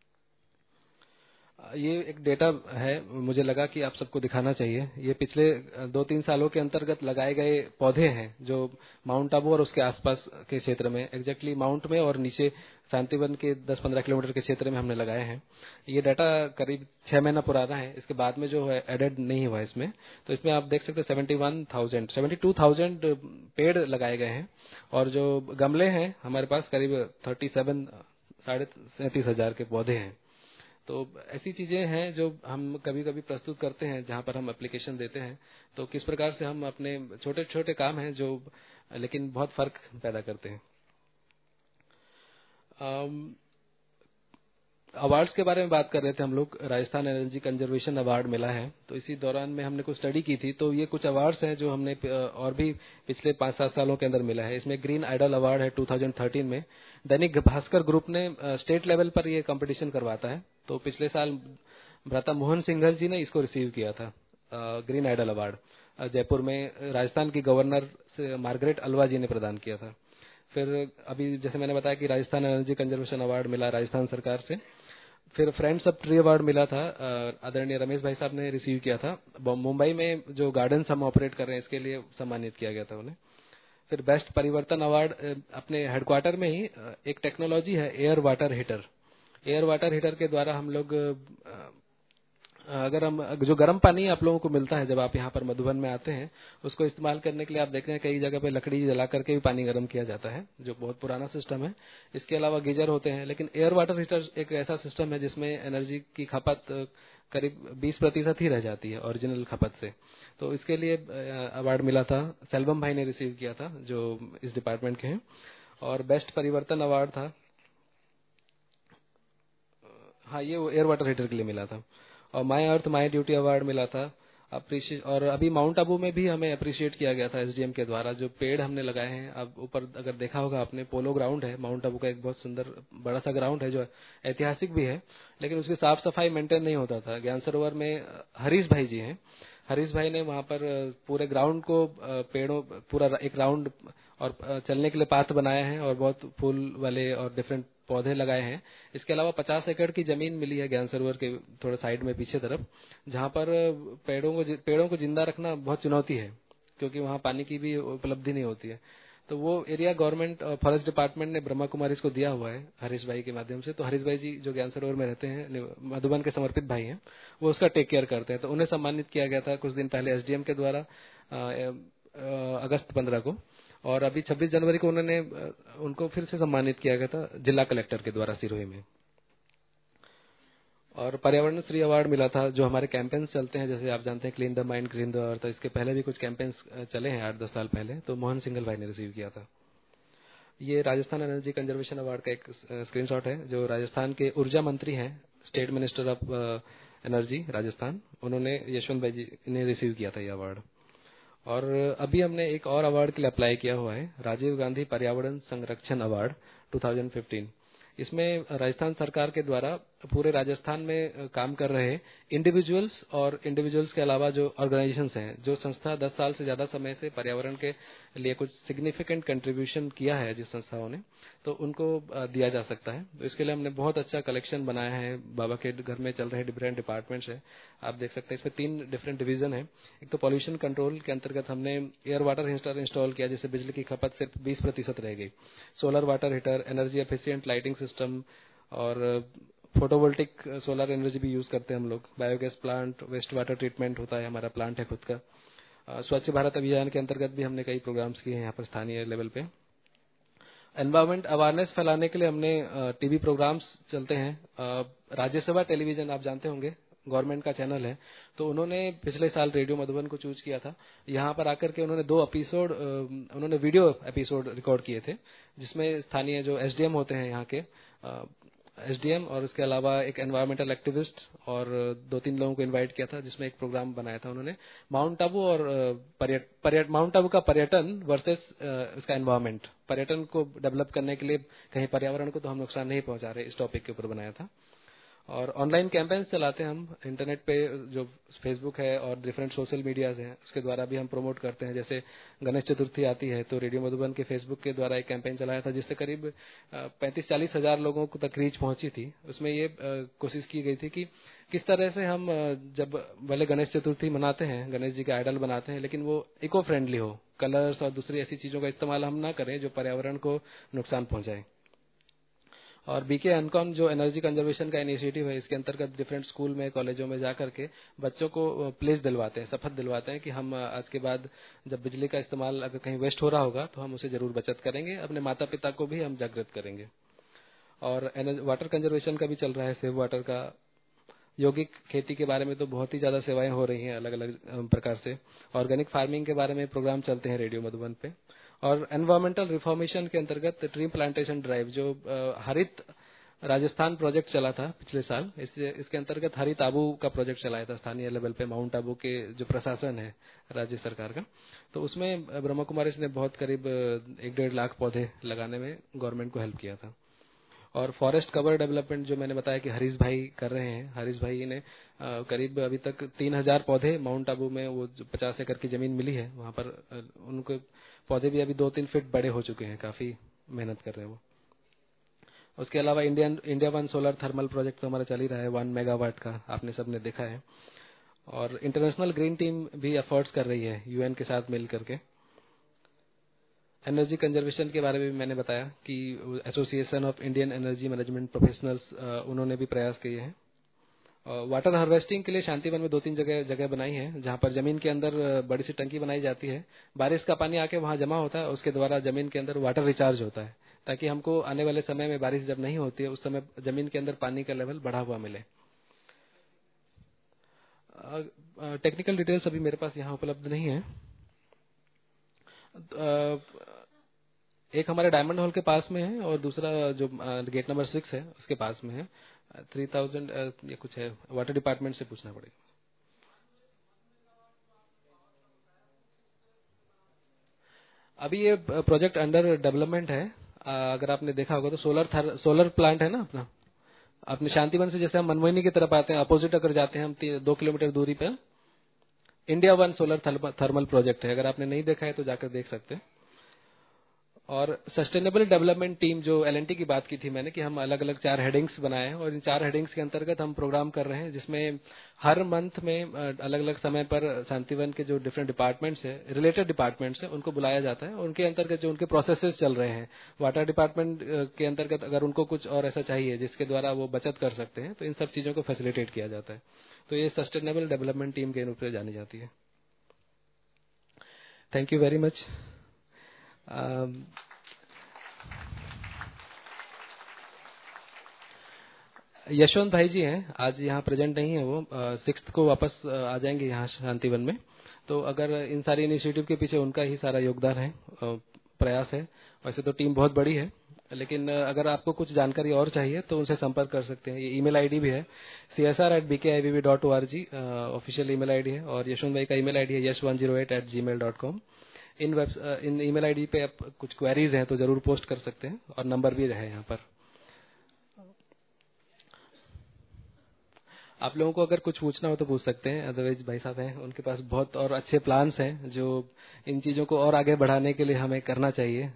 ये एक डेटा है, मुझे लगा कि आप सबको दिखाना चाहिए। ये पिछले 2-3 सालों के अंतर्गत लगाए गए पौधे हैं जो माउंट आबू और उसके आसपास के क्षेत्र में, एग्जैक्टली माउंट में और नीचे शांतिवन के 10-15 किलोमीटर के क्षेत्र में हमने लगाए हैं। ये डाटा करीब 6 महीना पुराना है, इसके बाद में जो है एडेड नहीं हुआ इसमें। तो इसमें आप देख सकते हैं 72,000 पेड़ लगाए गए हैं, और जो गमले हैं हमारे पास करीब 37,000 के पौधे हैं। तो ऐसी चीजें हैं जो हम कभी कभी प्रस्तुत करते हैं जहां पर हम एप्लीकेशन देते हैं। तो किस प्रकार से हम अपने छोटे छोटे काम हैं जो लेकिन बहुत फर्क पैदा करते हैं। अवार्ड्स के बारे में बात कर रहे थे हम लोग। राजस्थान एनर्जी कंजर्वेशन अवार्ड मिला है, तो इसी दौरान में हमने कुछ स्टडी की थी। तो ये कुछ अवार्ड्स हैं जो हमने और भी पिछले 5-7 सालों के अंदर मिला है। इसमें ग्रीन आइडल अवार्ड है 2013 में। दैनिक भास्कर ग्रुप ने स्टेट लेवल पर ये कंपटीशन करवाता है। तो पिछले साल भ्राता मोहन सिंघल जी ने इसको रिसीव किया था, ग्रीन आइडल अवार्ड। जयपुर में राजस्थान की गवर्नर से मार्गरेट अलवा जी ने प्रदान किया था। फिर अभी जैसे मैंने बताया कि राजस्थान एनर्जी कंजर्वेशन अवार्ड मिला राजस्थान सरकार से। फिर फ्रेंड्स ऑफ ट्री अवार्ड मिला था, आदरणीय रमेश भाई साहब ने रिसीव किया था। मुंबई में जो गार्डन्स हम ऑपरेट कर रहे हैं इसके लिए सम्मानित किया गया था उन्हें। फिर बेस्ट परिवर्तन अवार्ड अपने हेडक्वार्टर में ही एक टेक्नोलॉजी है air water heater. Air water heater के द्वारा हम लोग अगर हम जो गर्म पानी आप लोगों को मिलता है जब आप यहाँ पर मधुबन में आते हैं, उसको इस्तेमाल करने के लिए आप देख रहे हैं कई जगह पे लकड़ी जला करके भी पानी गर्म किया जाता है, जो बहुत पुराना सिस्टम है। इसके अलावा गीजर होते हैं, लेकिन एयर वाटर हीटर एक ऐसा सिस्टम है जिसमें एनर्जी की खपत करीब 20% ही रह जाती है ओरिजिनल खपत से। तो इसके लिए अवार्ड मिला था, सेल्वम भाई ने रिसीव किया था जो इस डिपार्टमेंट के हैं। और बेस्ट परिवर्तन अवार्ड था, हाँ ये एयर वाटर हीटर के लिए मिला था। और माई अर्थ माई ड्यूटी अवार्ड मिला था अप्रिशिएट। और अभी माउंट आबू में भी हमें अप्रिशिएट किया गया था एसडीएम के द्वारा, जो पेड़ हमने लगाए हैं। अब ऊपर अगर देखा होगा आपने, पोलो ग्राउंड है माउंट आबू का, एक बहुत सुंदर बड़ा सा ग्राउंड है जो ऐतिहासिक भी है, लेकिन उसकी साफ सफाई मेंटेन नहीं होता था। ज्ञान सरोवर में हरीश भाई जी हैं, हरीश भाई ने वहां पर पूरे ग्राउंड को पेड़ों पूरा एक राउंड और चलने के लिए पाथ बनाया है और बहुत फूल वाले और डिफरेंट पौधे लगाए हैं। इसके अलावा 50 एकड़ की जमीन मिली है ज्ञान सरोवर के थोड़ा साइड में पीछे तरफ, जहां पर पेड़ों को जिंदा रखना बहुत चुनौती है, क्योंकि वहां पानी की भी उपलब्धि नहीं होती है। तो वो एरिया गवर्नमेंट और फॉरेस्ट डिपार्टमेंट ने ब्रह्मा कुमारी को दिया हुआ है हरीश भाई के माध्यम से। तो हरीश भाई जी जो ज्ञान सरोवर में रहते हैं, मधुबन के समर्पित भाई हैं, वो उसका टेक केयर करते हैं। तो उन्हें सम्मानित किया गया था कुछ दिन पहले एसडीएम के द्वारा, अगस्त 15 को। और अभी 26 जनवरी को उनको फिर से सम्मानित किया गया था जिला कलेक्टर के द्वारा सिरोही में। और पर्यावरण श्री अवार्ड मिला था, जो हमारे कैंपेन्स चलते हैं, जैसे आप जानते हैं clean the mind green the earth. इसके पहले भी कुछ कैंपेन्स चले हैं 8-10 साल पहले, तो मोहन सिंघल भाई ने रिसीव किया था। ये राजस्थान एनर्जी कंजर्वेशन अवार्ड का एक स्क्रीनशॉट है, जो राजस्थान के ऊर्जा मंत्री हैं, state minister of energy Rajasthan, उन्होंने यशवंत भाई जी ने रिसीव किया था ये अवार्ड। और अभी हमने एक और अवार्ड के लिए अप्लाई किया हुआ है, राजीव गांधी पर्यावरण संरक्षण अवार्ड 2015। इसमें राजस्थान सरकार के द्वारा पूरे राजस्थान में काम कर रहे इंडिविजुअल्स और इंडिविजुअल्स के अलावा जो ऑर्गेनाइजेशंस हैं, जो संस्था 10 साल से ज्यादा समय से पर्यावरण के लिए कुछ सिग्निफिकेंट कंट्रीब्यूशन किया है जिस संस्थाओं ने, तो उनको दिया जा सकता है। तो इसके लिए हमने बहुत अच्छा कलेक्शन बनाया है। बाबा के घर में चल रहे डिफरेंट डिपार्टमेंट्स है, आप देख सकते हैं। इसमें 3 डिफरेंट डिवीजन है। एक तो पॉल्यूशन कंट्रोल के अंतर्गत हमने एयर वाटर हीटर इंस्टॉल किया, जिससे बिजली की खपत सिर्फ 20% रह गई। Solar water heater, energy efficient lighting system, और फोटोवोल्टिक सोलर एनर्जी भी यूज करते हैं हम लोग। Biogas plant, waste water treatment होता है, हमारा प्लांट है खुद का। स्वच्छ भारत अभियान के अंतर्गत भी हमने कई प्रोग्राम्स किए हैं यहाँ पर स्थानीय लेवल पे। एनवायरमेंट अवेयरनेस फैलाने के लिए हमने टीवी प्रोग्राम्स चलते हैं। राज्यसभा टेलीविजन आप जानते होंगे, गवर्नमेंट का चैनल है, तो उन्होंने पिछले साल रेडियो मधुबन को चूज किया था। यहाँ पर आकर के उन्होंने 2 एपिसोड, उन्होंने वीडियो एपिसोड रिकॉर्ड किए थे, जिसमें स्थानीय जो एसडीएम होते हैं यहाँ के एसडीएम, और इसके अलावा एक एनवायरमेंटल एक्टिविस्ट और 2-3 लोगों को इनवाइट किया था, जिसमें एक प्रोग्राम बनाया था उन्होंने माउंट आबू और माउंट आबू का पर्यटन वर्सेस इसका एनवायरमेंट। पर्यटन को डेवलप करने के लिए कहीं पर्यावरण को तो हम नुकसान नहीं पहुंचा रहे, इस टॉपिक के ऊपर बनाया था। और ऑनलाइन कैंपेन्स चलाते हैं हम इंटरनेट पे, जो फेसबुक है और डिफरेंट सोशल मीडियाज हैं, उसके द्वारा भी हम प्रमोट करते हैं। जैसे गणेश चतुर्थी आती है, तो रेडियो मधुबन के फेसबुक के द्वारा एक कैंपेन चलाया था, जिससे करीब 35-40 हजार लोगों को तक रीच पहुंची थी। उसमें ये कोशिश की गई थी कि किस तरह से हम जब भले गणेश चतुर्थी मनाते हैं, गणेश जी के आइडल बनाते हैं, लेकिन वो इको फ्रेंडली हो, कलर्स और दूसरी ऐसी चीजों का इस्तेमाल हम ना करें जो पर्यावरण को नुकसान पहुंचाए। और बीके एनकॉन जो एनर्जी कंजर्वेशन का इनिशिएटिव है, इसके अंतर्गत डिफरेंट स्कूल में, कॉलेजों में जाकर के बच्चों को प्लेस दिलवाते हैं, शपथ दिलवाते हैं कि हम आज के बाद जब बिजली का इस्तेमाल अगर कहीं वेस्ट हो रहा होगा तो हम उसे जरूर बचत करेंगे, अपने माता पिता को भी हम जागृत करेंगे। और वाटर कंजर्वेशन का भी चल रहा है, सेव वाटर का। यौगिक खेती के बारे में तो बहुत ही ज्यादा सेवाएं हो रही हैं अलग अलग प्रकार से। ऑर्गेनिक फार्मिंग के बारे में प्रोग्राम चलते हैं रेडियो मधुबन पे। और एनवायरमेंटल रिफॉर्मेशन के अंतर्गत ट्री प्लांटेशन ड्राइव, जो हरित राजस्थान प्रोजेक्ट चला था पिछले साल। इसके अंतर्गत हरित आबू का प्रोजेक्ट चलाया था स्थानीय लेवल पे, माउंट आबू के जो प्रशासन है राज्य सरकार का। तो उसमें ब्रह्मा कुमारीज ने बहुत करीब 1-1.5 लाख पौधे लगाने में गवर्नमेंट को हेल्प किया था। और फॉरेस्ट कवर डेवलपमेंट जो मैंने बताया कि हरीश भाई कर रहे हैं, हरीश भाई ने करीब अभी तक 3000 पौधे माउंट आबू में, वो 50 एकड़ की जमीन मिली है वहां पर, उनके पौधे भी अभी 2-3 फीट बड़े हो चुके हैं, काफी मेहनत कर रहे हैं वो। उसके अलावा India one solar thermal project तो हमारा चल ही रहा है, 1 मेगावाट का, आपने सबने देखा है। और इंटरनेशनल ग्रीन टीम भी एफर्ट्स कर रही है यूएन के साथ मिल करके। एनर्जी कंजर्वेशन के बारे में मैंने बताया कि association of Indian energy management professionals, उन्होंने भी प्रयास किए हैं। वाटर हार्वेस्टिंग के लिए शांतिवन में 2-3 जगह बनाई है, जहां पर जमीन के अंदर बड़ी सी टंकी बनाई जाती है, बारिश का पानी आके वहां जमा होता है, उसके द्वारा जमीन के अंदर वाटर रिचार्ज होता है, ताकि हमको आने वाले समय में बारिश जब नहीं होती है उस समय जमीन के अंदर पानी का लेवल बढ़ा हुआ मिले। टेक्निकल डिटेल्स अभी मेरे पास यहाँ उपलब्ध नहीं है। एक हमारे डायमंड हॉल के पास में है और दूसरा जो गेट नंबर 6 है उसके पास में है। 3000 ये कुछ है, वाटर डिपार्टमेंट से पूछना पड़ेगा। अभी ये प्रोजेक्ट अंडर डेवलपमेंट है। अगर आपने देखा होगा तो सोलर प्लांट है ना अपना, अपने शांतिवन से जैसे हम मनमोहिनी की तरफ आते हैं, अपोजिट अगर जाते हैं हम 2 किलोमीटर दूरी पर India one solar thermal project है। अगर आपने नहीं देखा है तो जाकर देख सकते हैं। और सस्टेनेबल डेवलपमेंट टीम, जो एलएनटी की बात की थी मैंने, कि हम अलग अलग 4 हेडिंग्स बनाए हैं और इन 4 हेडिंग्स के अंतर्गत हम प्रोग्राम कर रहे हैं, जिसमें हर मंथ में अलग अलग समय पर शांतिवन के जो डिफरेंट डिपार्टमेंट्स है, रिलेटेड डिपार्टमेंट्स है, उनको बुलाया जाता है। उनके अंतर्गत जो उनके प्रोसेसेस चल रहे हैं, वाटर डिपार्टमेंट के अंतर्गत अगर उनको कुछ और ऐसा चाहिए जिसके द्वारा वो बचत कर सकते हैं, तो इन सब चीजों को फैसिलिटेट किया जाता है। तो ये सस्टेनेबल डेवलपमेंट टीम के रूप में जानी जाती है। Thank you very much. Yashwant भाई जी हैं, आज यहाँ प्रेजेंट नहीं है, वो 6th को वापस आ जाएंगे यहाँ शांतिवन में। तो अगर इन सारी इनिशिएटिव के पीछे उनका ही सारा योगदान है, प्रयास है। वैसे तो टीम बहुत बड़ी है, लेकिन अगर आपको कुछ जानकारी और चाहिए तो उनसे संपर्क कर सकते हैं। ये ईमेल आईडी भी है, csr@bkivv.org ऑफिशियल ईमेल आईडी है, और यशवंत भाई का ईमेल आईडी है yash108@gmail.com। इन ईमेल आईडी पे आप कुछ क्वेरीज हैं तो जरूर पोस्ट कर सकते हैं, और नंबर भी है यहाँ पर। आप लोगों को अगर कुछ पूछना हो तो पूछ सकते हैं, अदरवाइज भाई साहब हैं, उनके पास बहुत और अच्छे प्लान्स हैं जो इन चीजों को और आगे बढ़ाने के लिए हमें करना चाहिए।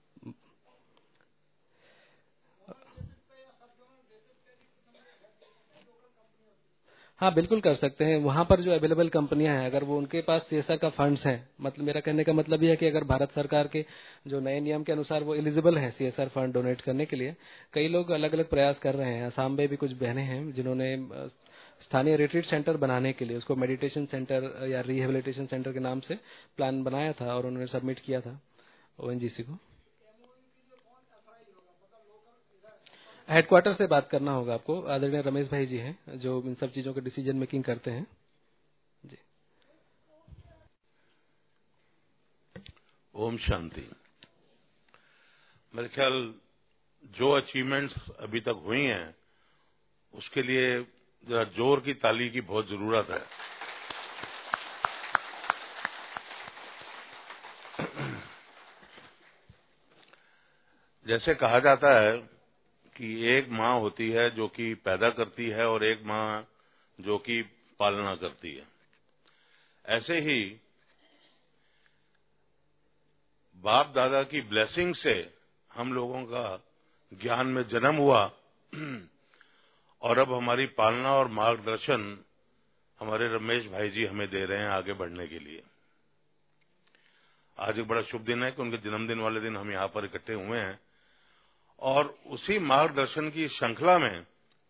हाँ, बिल्कुल कर सकते हैं। वहां पर जो अवेलेबल कंपनियां हैं, अगर वो उनके पास सीएसआर का फंड्स हैं, मतलब मेरा कहने का मतलब ये है कि अगर भारत सरकार के जो नए नियम के अनुसार वो एलिजिबल हैं सीएसआर फंड डोनेट करने के लिए, कई लोग अलग अलग प्रयास कर रहे हैं। असम में भी कुछ बहनें हैं जिन्होंने स्थानीय रिट्रीट सेंटर बनाने के लिए, उसको मेडिटेशन सेंटर या रिहेबिलिटेशन सेंटर के नाम से प्लान बनाया था और उन्होंने सबमिट किया था ओएनजीसी को। हेडक्वार्टर से बात करना होगा आपको, आदरणीय रमेश भाई जी हैं जो इन सब चीजों के डिसीजन मेकिंग करते हैं जी। ओम शांति। मेरे ख्याल जो अचीवमेंट्स अभी तक हुई हैं उसके लिए जरा जोर की ताली की बहुत जरूरत है। जैसे कहा जाता है कि एक माँ होती है जो कि पैदा करती है और एक माँ जो कि पालना करती है, ऐसे ही बाप दादा की ब्लेसिंग से हम लोगों का ज्ञान में जन्म हुआ और अब हमारी पालना और मार्गदर्शन हमारे रमेश भाई जी हमें दे रहे हैं आगे बढ़ने के लिए। आज एक बड़ा शुभ दिन है कि उनके जन्मदिन वाले दिन हम यहां पर इकट्ठे हुए हैं, और उसी मार्गदर्शन की श्रृंखला में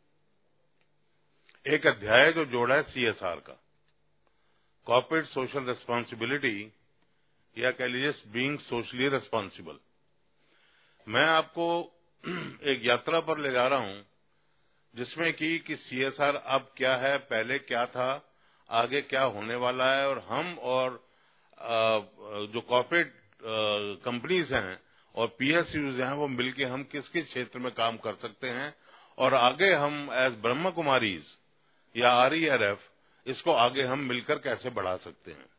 एक अध्याय जो जोड़ा है सीएसआर का, कॉर्पोरेट सोशल रिस्पांसिबिलिटी, या कह लीजिए बीइंग सोशली रिस्पांसिबल। मैं आपको एक यात्रा पर ले जा रहा हूं जिसमें कि सीएसआर अब क्या है, पहले क्या था, आगे क्या होने वाला है, और हम और जो कॉर्पोरेट कंपनीज हैं और पीएसयूज हैं वो मिलके हम किस किस क्षेत्र में काम कर सकते हैं और आगे हम एज ब्रह्म कुमारीज या RERF इसको आगे हम मिलकर कैसे बढ़ा सकते हैं।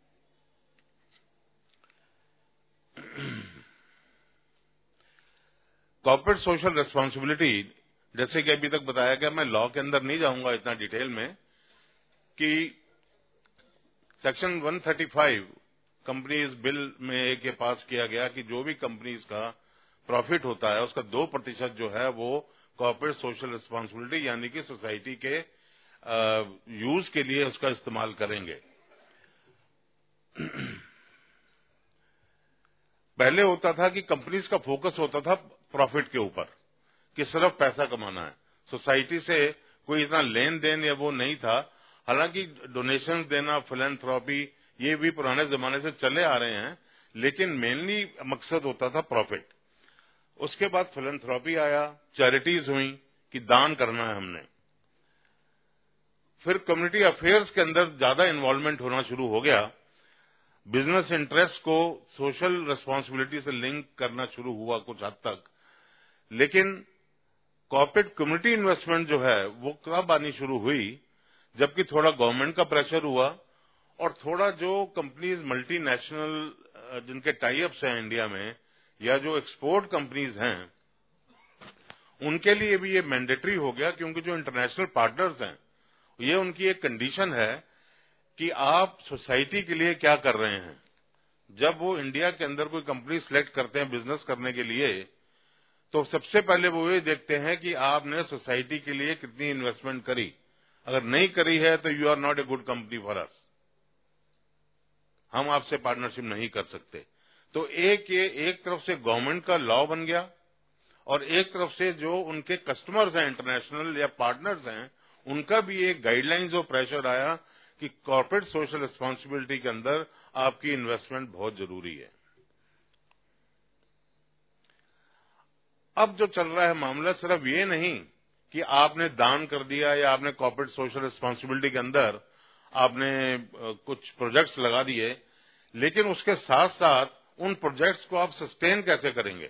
कॉर्पोरेट सोशल रिस्पॉन्सिबिलिटी, जैसे कि अभी तक बताया गया, मैं लॉ के अंदर नहीं जाऊंगा इतना डिटेल में, कि सेक्शन 135 कंपनीज बिल में एक ये पास किया गया कि जो भी कंपनीज का प्रॉफिट होता है उसका 2% जो है वो कॉर्पोरेट सोशल रिस्पॉन्सिबिलिटी यानी कि सोसाइटी के यूज के लिए उसका इस्तेमाल करेंगे। पहले होता था कि कंपनीज का फोकस होता था प्रॉफिट के ऊपर, कि सिर्फ पैसा कमाना है, सोसाइटी से कोई इतना लेन देन या वो नहीं था। हालांकि डोनेशंस देना, फिलैंथ्रोपी, ये भी पुराने जमाने से चले आ रहे हैं, लेकिन मेनली मकसद होता था प्रॉफिट। उसके बाद फिलैंथ्रोपी आया, चैरिटीज हुई कि दान करना है हमने। फिर कम्युनिटी अफेयर्स के अंदर ज्यादा इन्वॉल्वमेंट होना शुरू हो गया, बिजनेस इंटरेस्ट को सोशल रिस्पॉन्सिबिलिटी से लिंक करना शुरू हुआ कुछ हद तक। लेकिन कॉर्पोरेट कम्युनिटी इन्वेस्टमेंट जो है वो कब आनी शुरू हुई, जबकि थोड़ा गवर्नमेंट का प्रेशर हुआ और थोड़ा जो कंपनीज मल्टीनेशनल जिनके टाई अप्स हैं इंडिया में या जो एक्सपोर्ट कंपनीज हैं उनके लिए भी ये मैंडेटरी हो गया, क्योंकि जो इंटरनेशनल पार्टनर्स हैं ये उनकी एक कंडीशन है कि आप सोसाइटी के लिए क्या कर रहे हैं। जब वो इंडिया के अंदर कोई कंपनी सिलेक्ट करते हैं बिजनेस करने के लिए, तो सबसे पहले वो ये देखते हैं कि आपने सोसाइटी के लिए कितनी इन्वेस्टमेंट करी। अगर नहीं करी है तो you are not a good company for us, हम आपसे पार्टनरशिप नहीं कर सकते। तो एक तरफ से गवर्नमेंट का लॉ बन गया और एक तरफ से जो उनके कस्टमर्स हैं इंटरनेशनल या पार्टनर्स हैं उनका भी एक गाइडलाइंस और प्रेशर आया कि कॉर्पोरेट सोशल रिस्पॉन्सिबिलिटी के अंदर आपकी इन्वेस्टमेंट बहुत जरूरी है। अब जो चल रहा है मामला सिर्फ ये नहीं कि आपने दान कर दिया या आपने कॉर्पोरेट सोशल रिस्पॉन्सिबिलिटी के अंदर आपने कुछ प्रोजेक्ट्स लगा दिए, लेकिन उसके साथ साथ उन प्रोजेक्ट्स को आप सस्टेन कैसे करेंगे।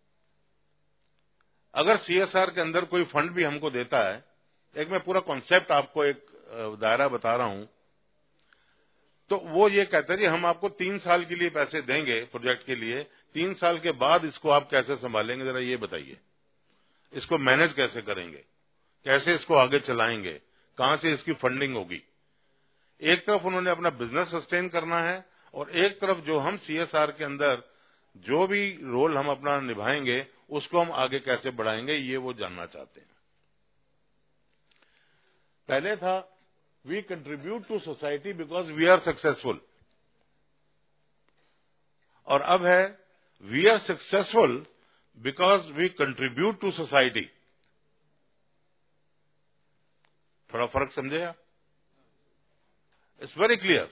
अगर CSR के अंदर कोई फंड भी हमको देता है, एक मैं पूरा कॉन्सेप्ट आपको एक दायरा बता रहा हूं, तो वो ये कहता है कि हम आपको 3 साल के लिए पैसे देंगे प्रोजेक्ट के लिए, 3 साल के बाद इसको आप कैसे संभालेंगे, जरा ये बताइए, इसको मैनेज कैसे करेंगे, कैसे इसको आगे चलाएंगे, कहां से इसकी फंडिंग होगी। एक तरफ उन्होंने अपना बिजनेस सस्टेन करना है और एक तरफ जो हम CSR के अंदर जो भी रोल हम अपना निभाएंगे उसको हम आगे कैसे बढ़ाएंगे, ये वो जानना चाहते हैं। पहले था we contribute to society because we are successful, और अब है we are successful because we contribute to society. थोड़ा फर्क समझे आप? It's very clear.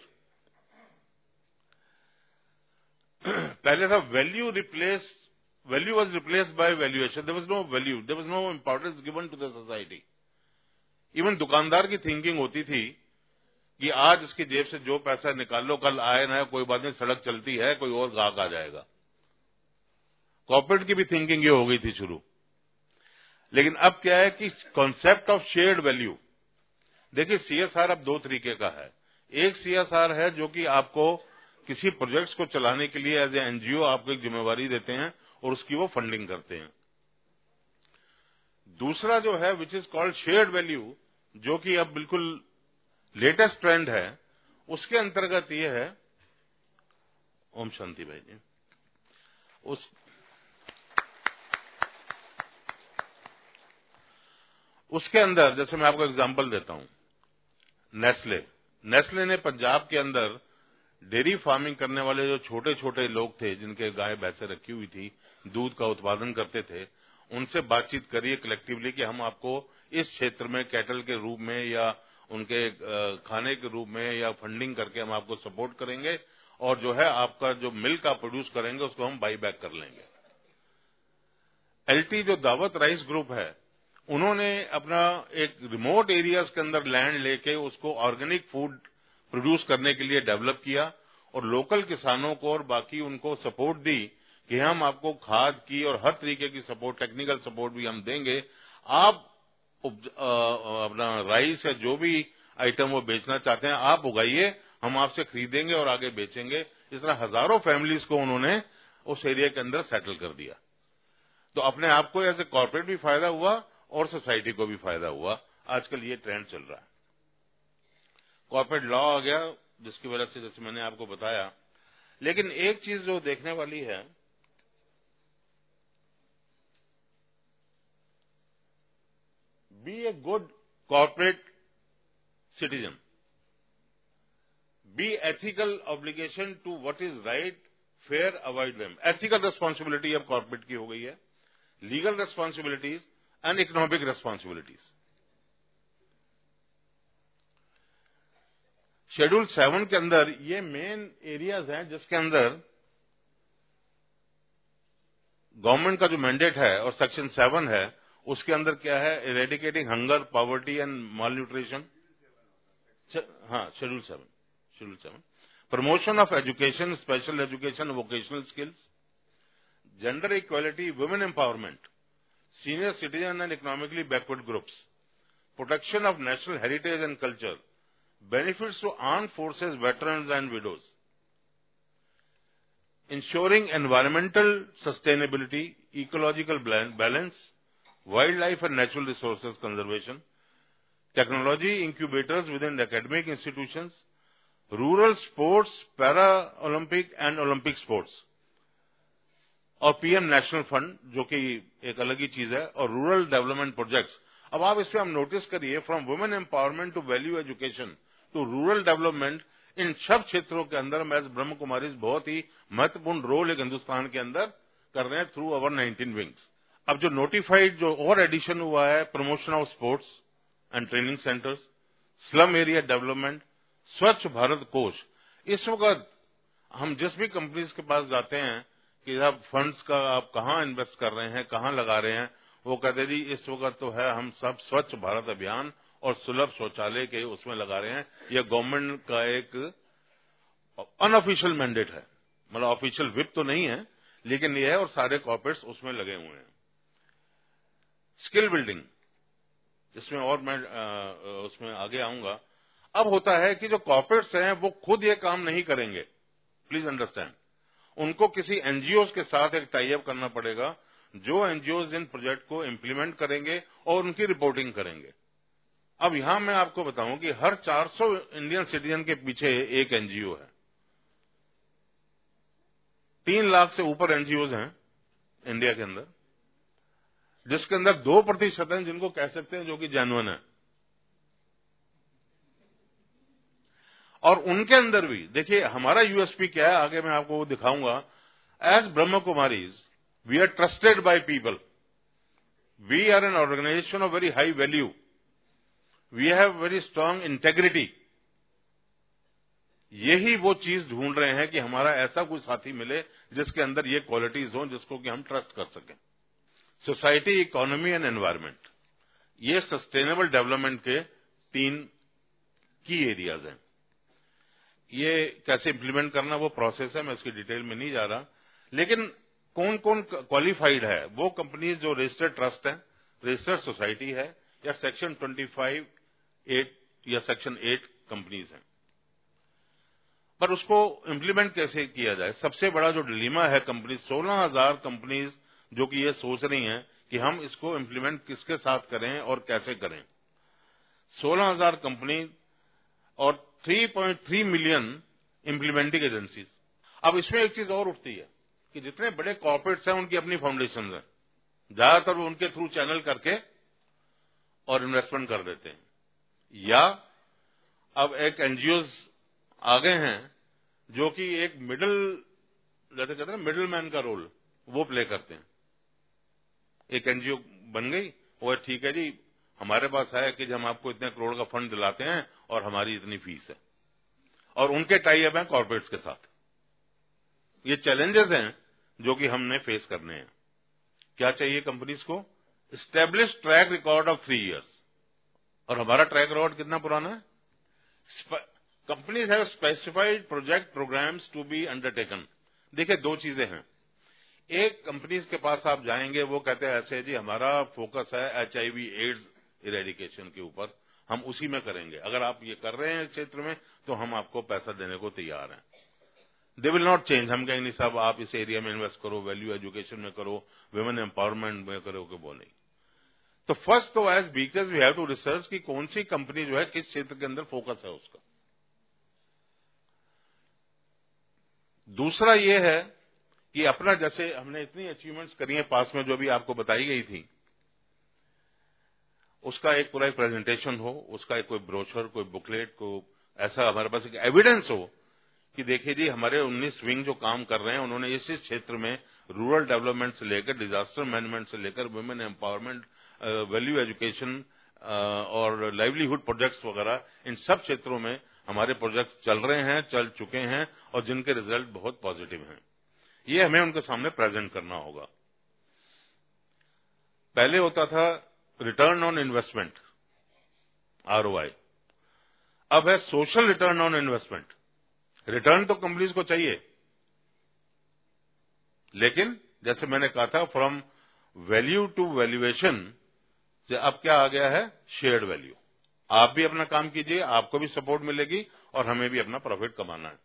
पहले था value was replaced by valuation, there was no value, there was no importance given to the society. Even दुकानदार की थिंकिंग होती थी कि आज इसकी जेब से जो पैसा निकाल लो, कल आए ना कोई बात नहीं, सड़क चलती है, कोई और ग्राहक आ जाएगा। कॉर्पोरेट की भी थिंकिंग ये हो गई थी शुरू। लेकिन अब क्या है कि कॉन्सेप्ट ऑफ शेयर्ड वैल्यू, देखिए CSR अब 2 तरीके का है। एक CSR है जो कि आपको किसी प्रोजेक्ट्स को चलाने के लिए एज ए NGO आपको एक जिम्मेवारी देते हैं और उसकी वो फंडिंग करते हैं। दूसरा जो है which is called shared value, जो कि अब बिल्कुल लेटेस्ट ट्रेंड है, उसके अंतर्गत ये है, ओम शांति भाई जी, उसके अंदर जैसे मैं आपको एग्जांपल देता हूं, नेस्ले ने पंजाब के अंदर डेयरी फार्मिंग करने वाले जो छोटे छोटे लोग थे जिनके गाय भैंसें रखी हुई थी, दूध का उत्पादन करते थे, उनसे बातचीत करिए कलेक्टिवली कि हम आपको इस क्षेत्र में कैटल के रूप में या उनके खाने के रूप में या फंडिंग करके हम आपको सपोर्ट करेंगे और जो है आपका जो मिल्क आप प्रोड्यूस करेंगे उसको हम बाई बैक कर लेंगे। LT जो दावत राइस ग्रुप है, उन्होंने अपना एक रिमोट एरियाज के अंदर लैंड लेके उसको ऑर्गेनिक फूड प्रोड्यूस करने के लिए डेवलप किया और लोकल किसानों को और बाकी उनको सपोर्ट दी कि हम आपको खाद की और हर तरीके की सपोर्ट, टेक्निकल सपोर्ट भी हम देंगे, आप अपना राइस या जो भी आइटम वो बेचना चाहते हैं, आप उगाइए, हम आपसे खरीदेंगे और आगे बेचेंगे। इस तरह हजारों फैमिलीज को उन्होंने उस एरिया के अंदर सेटल कर दिया। तो अपने आप को एज ए कॉर्पोरेट भी फायदा हुआ और सोसाइटी को भी फायदा हुआ। आजकल ये ट्रेंड चल रहा है। कॉर्पोरेट लॉ आ गया, जिसकी वजह से जैसे मैंने आपको बताया। लेकिन एक चीज जो देखने वाली है, be a good corporate citizen, be ethical obligation to what is right, fair, avoid them. Ethical responsibility अब कॉर्पोरेट की हो गई है, legal responsibilities and economic responsibilities. Schedule 7 के अंदर ये मेन एरियाज हैं जिसके अंदर गवर्नमेंट का जो मैंडेट है और सेक्शन 7 है उसके अंदर क्या है, eradicating hunger, poverty and malnutrition. हाँ, schedule 7। Promotion of education, special education, vocational skills, gender equality, women empowerment, senior citizen and economically backward groups, protection of national heritage and culture, benefits to armed forces, veterans and widows, ensuring environmental sustainability, ecological balance, wildlife and natural resources conservation, technology incubators within academic institutions, rural sports, para-Olympic and Olympic sports, और PM national fund जो कि एक अलग ही चीज है, और rural development projects. अब आप इसमें हम नोटिस करिए, from women empowerment to value education to rural development, इन सब क्षेत्रों के अंदर मैज ब्रह्म कुमारीज बहुत ही महत्वपूर्ण रोल एक हिंदुस्तान के अंदर कर रहे हैं थ्रू अवर 19 विंग्स। अब जो नोटिफाइड जो और एडिशन हुआ है, promotion of sports and training centres, slum area development, Swachh Bharat कोष। इस वक्त हम जिस भी कंपनीज के पास जाते हैं कि आप फंड्स का आप कहां इन्वेस्ट कर रहे हैं, कहां लगा रहे हैं, वो कहते जी इस वक्त तो है हम सब स्वच्छ भारत अभियान और सुलभ शौचालय के उसमें लगा रहे हैं। यह गवर्नमेंट का एक अनऑफिशियल मैंडेट है, मतलब ऑफिशियल विप तो नहीं है, लेकिन यह है, और सारे कॉर्पोरेट्स उसमें लगे हुए हैं। स्किल बिल्डिंग, इसमें और मैं उसमें आगे आऊंगा। अब होता है कि जो कॉर्पोरेट्स हैं वो खुद ये काम नहीं करेंगे, प्लीज अंडरस्टैंड। उनको किसी एनजीओ के साथ एक टाई अप करना पड़ेगा, जो एनजीओ इन प्रोजेक्ट को इंप्लीमेंट करेंगे और उनकी रिपोर्टिंग करेंगे। अब यहां मैं आपको बताऊं कि हर 400 इंडियन सिटीजन के पीछे एक एनजीओ है। 3 लाख से ऊपर एनजीओज हैं इंडिया के अंदर, जिसके अंदर 2% हैं जिनको कह सकते हैं जो कि जेन्युइन है। और उनके अंदर भी देखिए हमारा यूएसपी क्या है, आगे मैं आपको वो दिखाऊंगा। As Brahma Kumaris we are trusted by people, we are an organisation of very high value, we have very strong integrity. यही वो चीज ढूंढ रहे हैं कि हमारा ऐसा कोई साथी मिले जिसके अंदर ये क्वालिटीज हों जिसको कि हम ट्रस्ट कर सकें। सोसाइटी, इकोनॉमी एंड एनवायरमेंट, ये सस्टेनेबल डेवलपमेंट के 3 की एरियाज हैं। ये कैसे इंप्लीमेंट करना वो प्रोसेस है, मैं इसकी डिटेल में नहीं जा रहा। लेकिन कौन कौन क्वालिफाइड है, वो कंपनीज जो रजिस्टर्ड ट्रस्ट है, रजिस्टर्ड सोसाइटी है, या सेक्शन 25(8) या सेक्शन 8 कंपनीज हैं। पर उसको इंप्लीमेंट कैसे किया जाए, सबसे बड़ा जो डिलीमा है कंपनी, 16,000 कंपनीज जो कि ये सोच रही हैं कि हम इसको इंप्लीमेंट किसके साथ करें और कैसे करें। 16,000 कंपनी और 3.3 मिलियन इंप्लीमेंटिंग एजेंसीज। अब इसमें एक चीज और उठती है कि जितने बड़े कॉर्पोरेट्स हैं उनकी अपनी फाउंडेशन है, ज्यादातर वो उनके थ्रू चैनल करके और इन्वेस्टमेंट कर देते हैं, या अब एक एनजीओज आ गए हैं जो कि एक जैसे कहते हैं ना, मिडिल मैन का रोल वो प्ले करते हैं। एक एनजीओ बन गई, वो ठीक है जी हमारे पास है कि हम आपको इतने करोड़ का फंड दिलाते हैं और हमारी इतनी फीस है, और उनके टाई अप हैं कॉर्पोरेट्स के साथ। ये चैलेंजेस हैं जो कि हमने फेस करने हैं। क्या चाहिए कंपनीज को? Establish track record of 3 years. और हमारा ट्रैक रिकॉर्ड कितना पुराना है? Companies have specified project programmes to be undertaken. देखिए 2 चीजें हैं। एक, कंपनीज के पास आप जाएंगे, वो कहते हैं ऐसे जी हमारा फोकस है HIV एड्स इरेडिकेशन के ऊपर, हम उसी में करेंगे। अगर आप ये कर रहे हैं इस क्षेत्र में तो हम आपको पैसा देने को तैयार हैं। They will not change. हम कहेंगे नहीं साहब आप इस एरिया में इन्वेस्ट करो, वैल्यू एजुकेशन में करो, वुमेन एम्पावरमेंट में करो, कि वो नहीं। तो फर्स्ट तो as BKs we have to research कि कौन सी कंपनी जो है किस क्षेत्र के अंदर फोकस है उसका। दूसरा ये है कि अपना, जैसे हमने इतनी अचीवमेंट्स करी हैं पास में जो भी आपको बताई गई थी, उसका एक पूरा एक प्रेजेंटेशन हो, उसका एक कोई ब्रोशर, कोई बुकलेट, को ऐसा हमारे पास एक एविडेंस हो कि देखिए जी हमारे 19 विंग जो काम कर रहे हैं उन्होंने इस क्षेत्र में रूरल डेवलपमेंट से लेकर डिजास्टर मैनेजमेंट से लेकर वुमेन एम्पावरमेंट, वैल्यू एजुकेशन और लाइवलीहुड प्रोजेक्ट्स वगैरह, इन सब क्षेत्रों में हमारे प्रोजेक्ट्स चल रहे हैं, चल चुके हैं और जिनके रिजल्ट बहुत पॉजिटिव हैं। ये हमें उनके सामने प्रेजेंट करना होगा। पहले होता था रिटर्न ऑन इन्वेस्टमेंट, ROI, अब है social return on investment. Return तो कंपनीज को चाहिए, लेकिन जैसे मैंने कहा था फ्रॉम वैल्यू टू वैल्यूएशन से अब क्या आ गया है, शेयर्ड वैल्यू। आप भी अपना काम कीजिए, आपको भी सपोर्ट मिलेगी और हमें भी अपना प्रॉफिट कमाना है।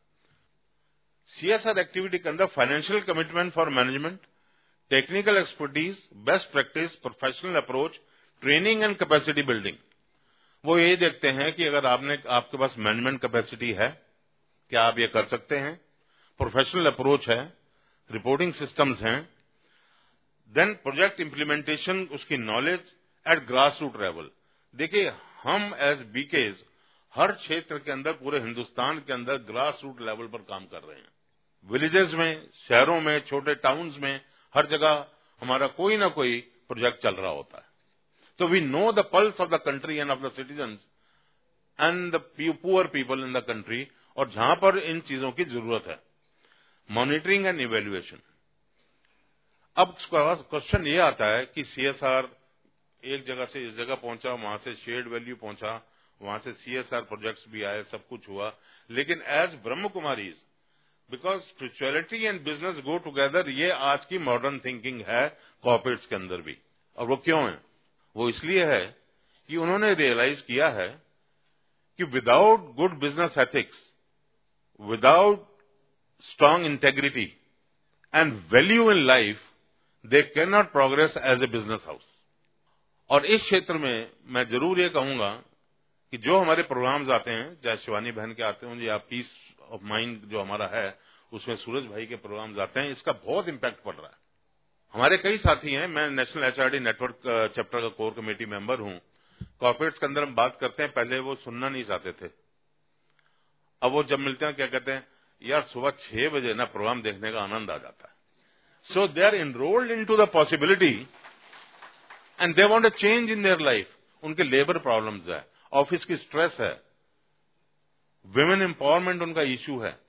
CSR एक्टिविटी के अंदर financial commitment for management, technical expertise, best practice, professional approach, training and capacity building. वो ये देखते हैं कि अगर आपके पास मैनेजमेंट कैपेसिटी है, क्या आप ये कर सकते हैं, प्रोफेशनल अप्रोच है, रिपोर्टिंग सिस्टम्स हैं, देन प्रोजेक्ट इंप्लीमेंटेशन, उसकी knowledge at grass root level. देखिए हम एज बीकेज हर क्षेत्र के अंदर, पूरे हिंदुस्तान के अंदर ग्रास रूट लेवल पर काम कर रहे हैं। विलेजेस में, शहरों में, छोटे टाउन्स में, हर जगह हमारा कोई ना कोई प्रोजेक्ट चल रहा होता है। तो we know the pulse of the country and of the citizens and the poor people in the country, और जहां पर इन चीजों की जरूरत है, मॉनिटरिंग एंड इवेल्युएशन। अब क्वेश्चन ये आता है कि CSR एक जगह से इस जगह पहुंचा, वहां से शेयर्ड वैल्यू पहुंचा, वहां से CSR प्रोजेक्ट्स भी आए, सब कुछ हुआ, लेकिन as Brahma Kumaris, because spirituality and business go together, ये आज की मॉडर्न थिंकिंग है कॉर्पोरेट्स के अंदर भी। और वो क्यों है? वो इसलिए है कि उन्होंने रियलाइज किया है कि without good business ethics, without strong integrity and value in life, they cannot progress as a business house. और इस क्षेत्र में मैं जरूर ये कहूंगा कि जो हमारे प्रोग्राम्स आते हैं, चाहे शिवानी बहन के आते हों या पीस ऑफ माइंड जो हमारा है, उसमें सूरज भाई के प्रोग्राम्स आते हैं, इसका बहुत इंपैक्ट पड़ रहा है। हमारे कई साथी हैं, मैं नेशनल HRD नेटवर्क चैप्टर का कोर कमेटी मेंबर हूं। कॉर्पोरेट्स के अंदर हम बात करते हैं, पहले वो सुनना नहीं चाहते थे, अब वो जब मिलते हैं क्या कहते हैं, यार सुबह 6 बजे ना प्रोग्राम देखने का आनंद आ जाता है। So they are enrolled into the possibility and they want a change in their life. उनके लेबर प्रॉब्लम्स है, ऑफिस की स्ट्रेस है, वुमेन एम्पावरमेंट उनका इश्यू है,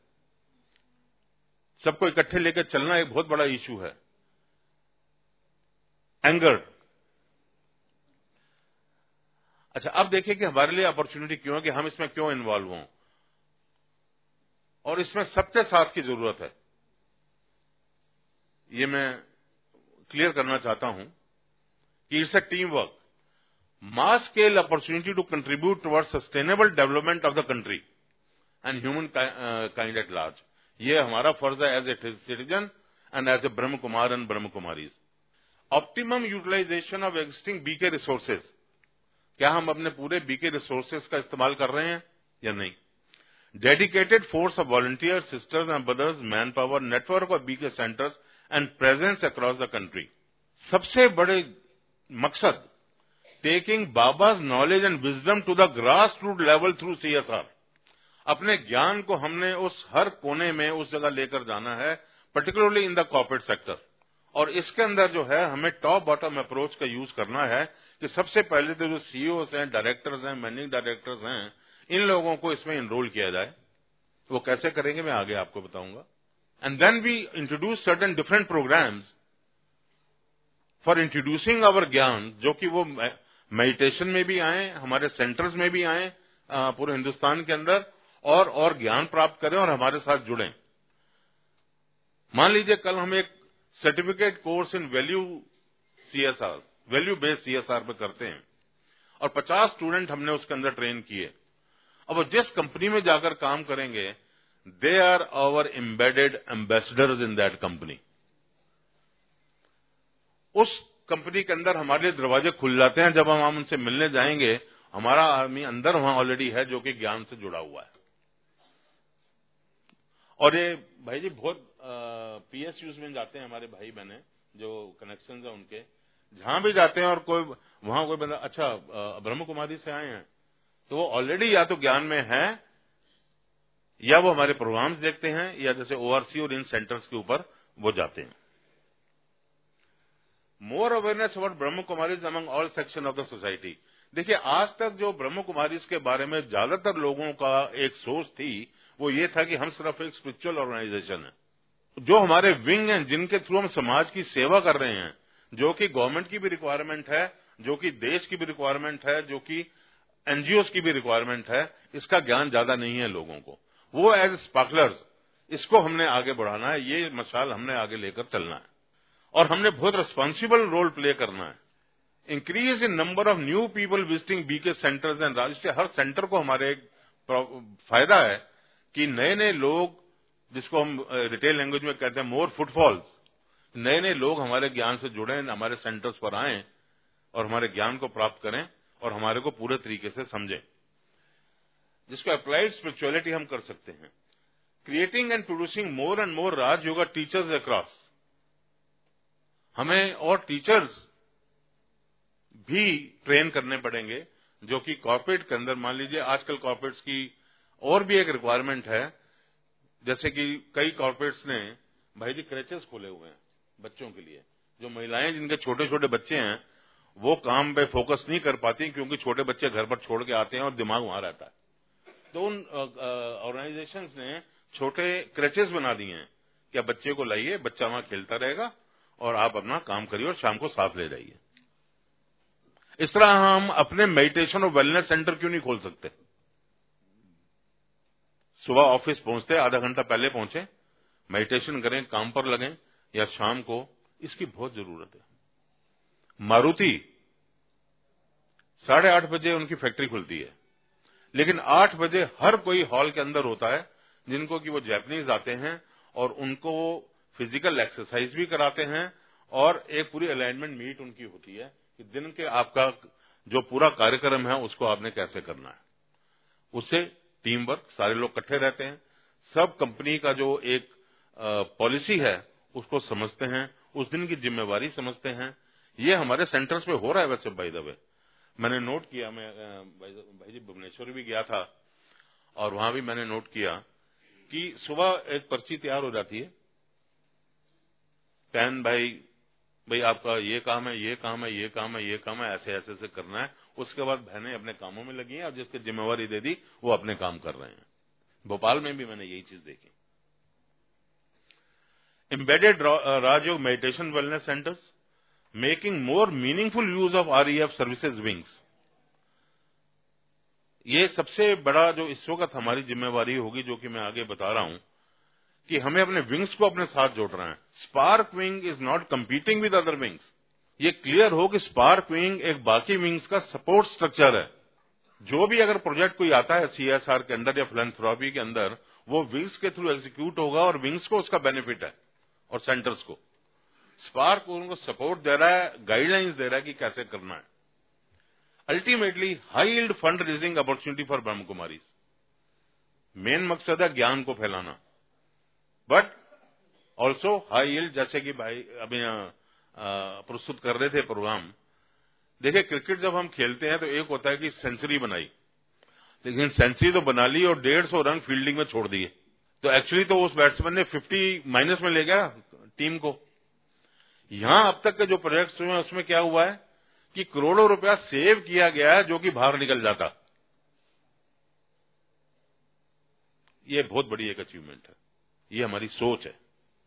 सबको इकट्ठे लेकर चलना एक बहुत बड़ा इश्यू है, एंगर। अच्छा, अब देखिए कि हमारे लिए अपॉर्चुनिटी क्यों है, कि हम इसमें क्यों इन्वॉल्व हों, और इसमें सबके साथ की जरूरत है। ये मैं क्लियर करना चाहता हूं कि it's a team work, mass scale opportunity to contribute towards sustainable development of the country and human kind at large. ये हमारा फर्ज है as a citizen and as a Brahma Kumar and Brahma Kumaris. Optimum utilisation of existing BK resources, क्या हम अपने पूरे BK resources का इस्तेमाल कर रहे हैं या नहीं? Dedicated force of volunteers, sisters and brothers, manpower, network of BK centers and presence across the country. सबसे बड़े मकसद, taking Baba's knowledge and wisdom to the grassroots level through CSR. अपने ज्ञान को हमने उस हर कोने में उस जगह लेकर जाना है, particularly in the corporate sector. और इसके अंदर जो है हमें टॉप बॉटम अप्रोच का यूज करना है कि सबसे पहले तो जो CEOs हैं, डायरेक्टर्स हैं, मैनेजिंग डायरेक्टर्स हैं, इन लोगों को इसमें इनरोल किया जाए। वो कैसे करेंगे मैं आगे आपको बताऊंगा। And then we introduce certain different programmes for introducing our gyan, जो कि वो मेडिटेशन में भी आए, हमारे सेंटर्स में भी आए पूरे हिंदुस्तान के अंदर, और ज्ञान प्राप्त करें और हमारे साथ जुड़ें। मान लीजिए कल हम एक certificate course in value CSR, value based CSR पे करते हैं, और 50 स्टूडेंट हमने उसके अंदर ट्रेन किए। अब वो जिस कंपनी में जाकर काम करेंगे, they are our embedded ambassadors in that company. उस कंपनी के अंदर हमारे लिए दरवाजे खुल जाते हैं। जब हम उनसे मिलने जाएंगे, हमारा आदमी अंदर वहां ऑलरेडी है जो कि ज्ञान से जुड़ा हुआ है। और ये भाई जी बहुत पीएसयूज में जाते हैं हमारे भाई बहने, जो कनेक्शन है उनके, जहां भी जाते हैं और वहां कोई बंदा अच्छा ब्रह्म कुमारी से आए हैं, तो वो ऑलरेडी या तो ज्ञान में है, या वो हमारे प्रोग्राम्स देखते हैं, या जैसे ओआरसी और इन सेंटर्स के ऊपर वो जाते हैं। मोर awareness about Brahma Kumaris among all section of the society. देखिए, आज तक जो ब्रह्म कुमारीज के बारे में ज्यादातर लोगों का एक सोच थी, वो ये था कि हम सिर्फ एक स्पिरिचुअल ऑर्गेनाइजेशन है। जो हमारे विंग हैं, जिनके थ्रू हम समाज की सेवा कर रहे हैं, जो कि गवर्नमेंट की भी रिक्वायरमेंट है, जो कि देश की भी रिक्वायरमेंट है, जो कि एनजीओज की भी रिक्वायरमेंट है, इसका ज्ञान ज्यादा नहीं है लोगों को। वो एज स्पार्कलर्स इसको हमने आगे बढ़ाना है, ये मशाल हमने आगे लेकर चलना है, और हमने बहुत रिस्पॉन्सिबल रोल प्ले करना है। Increase in number of new people visiting BK centres and राज्य से हर सेंटर को हमारे फायदा है कि नए नए लोग, जिसको हम रिटेल लैंग्वेज में कहते हैं मोर फुटफॉल्स, नए नए लोग हमारे ज्ञान से जुड़े, हमारे सेंटर्स पर आएं और हमारे ज्ञान को प्राप्त करें और हमारे को पूरे तरीके से समझें, जिसको अप्लाइड स्पिरिचुअलिटी हम कर सकते हैं। Creating and producing more and more Raj yoga teachers across. हमें और टीचर्स भी ट्रेन करने पड़ेंगे, जो कि कॉर्पोरेट के अंदर, मान लीजिए आजकल कॉर्पोरेट्स की और भी एक रिक्वायरमेंट है, जैसे कि कई कॉर्पोरेट्स ने भाई जी क्रेचेस खोले हुए हैं बच्चों के लिए। जो महिलाएं जिनके छोटे छोटे बच्चे हैं, वो काम पे फोकस नहीं कर पाती क्योंकि छोटे बच्चे घर पर छोड़ के आते हैं और दिमाग वहां रहता है। तो उन ऑर्गेनाइजेशंस ने छोटे क्रेचेस बना दिए हैं कि आप बच्चे को लाइए, बच्चा वहां खेलता रहेगा और आप अपना काम करिए और शाम को साथ ले जाइए। इस तरह हम अपने मेडिटेशन और वेलनेस सेंटर क्यों नहीं खोल सकते? सुबह ऑफिस पहुंचते आधा घंटा पहले पहुंचे, मेडिटेशन करें, काम पर लगें, या शाम को, इसकी बहुत जरूरत है। मारुति 8:30 बजे उनकी फैक्ट्री खुलती है, लेकिन 8 बजे हर कोई हॉल के अंदर होता है, जिनको कि वो जापानीज आते हैं और उनको फिजिकल एक्सरसाइज भी कराते हैं और एक पूरी अलाइनमेंट मीट उनकी होती है कि दिन के आपका जो पूरा कार्यक्रम है उसको आपने कैसे करना है। उससे टीम वर्क, सारे लोग इकट्ठे रहते हैं, सब कंपनी का जो एक पॉलिसी है उसको समझते हैं, उस दिन की जिम्मेवारी समझते हैं। ये हमारे सेंटर्स पे हो रहा है। वैसे बाय द वे मैंने नोट किया, मैं भाई जी भुवनेश्वर भी गया था और वहां भी मैंने नोट किया कि सुबह एक पर्ची तैयार हो जाती है, पैन भाई आपका ये काम है, ये काम है, ये काम है, ये काम है, ऐसे ऐसे से करना है। उसके बाद बहनें अपने कामों में लगी हैं और जिसकी जिम्मेवारी दे दी वो अपने काम कर रहे हैं। भोपाल में भी मैंने यही चीज देखी। Embedded Rajyoga meditation wellness centres, making more meaningful use of REF services wings. ये सबसे बड़ा जो इस वक्त हमारी जिम्मेवारी होगी, जो कि मैं आगे बता रहा हूं, कि हमें अपने विंग्स को अपने साथ जोड़ना है। Spark wing is not competing with other wings. ये क्लियर हो कि स्पार्क विंग एक बाकी विंग्स का सपोर्ट स्ट्रक्चर है। जो भी अगर प्रोजेक्ट कोई आता है सीएसआर के अंदर या फिलैंथ्रोपी के अंदर, वो विंग्स के थ्रू एग्जीक्यूट होगा और विंग्स को उसका बेनिफिट है और सेंटर्स को। स्पार्क उनको सपोर्ट दे रहा है, गाइडलाइंस दे रहा है कि कैसे करना है। Ultimately high yield fund raising opportunity for Brahma Kumaris. Main मकसद है ज्ञान को फैलाना, बट ऑल्सो हाई यील्ड, जैसे कि भाई अभी प्रस्तुत कर रहे थे प्रोग्राम। देखिए, क्रिकेट जब हम खेलते हैं तो एक होता है कि सेंचुरी बनाई, लेकिन सेंचुरी तो बना ली और 150 रन फील्डिंग में छोड़ दिए, तो एक्चुअली तो उस बैट्समैन ने 50 माइनस में ले गया टीम को। यहां अब तक के जो प्रोजेक्ट्स हुए हैं उसमें क्या हुआ है कि करोड़ों रुपया सेव किया गया है जो कि बाहर निकल जाता। ये बहुत बड़ी एक अचीवमेंट है, ये हमारी सोच है।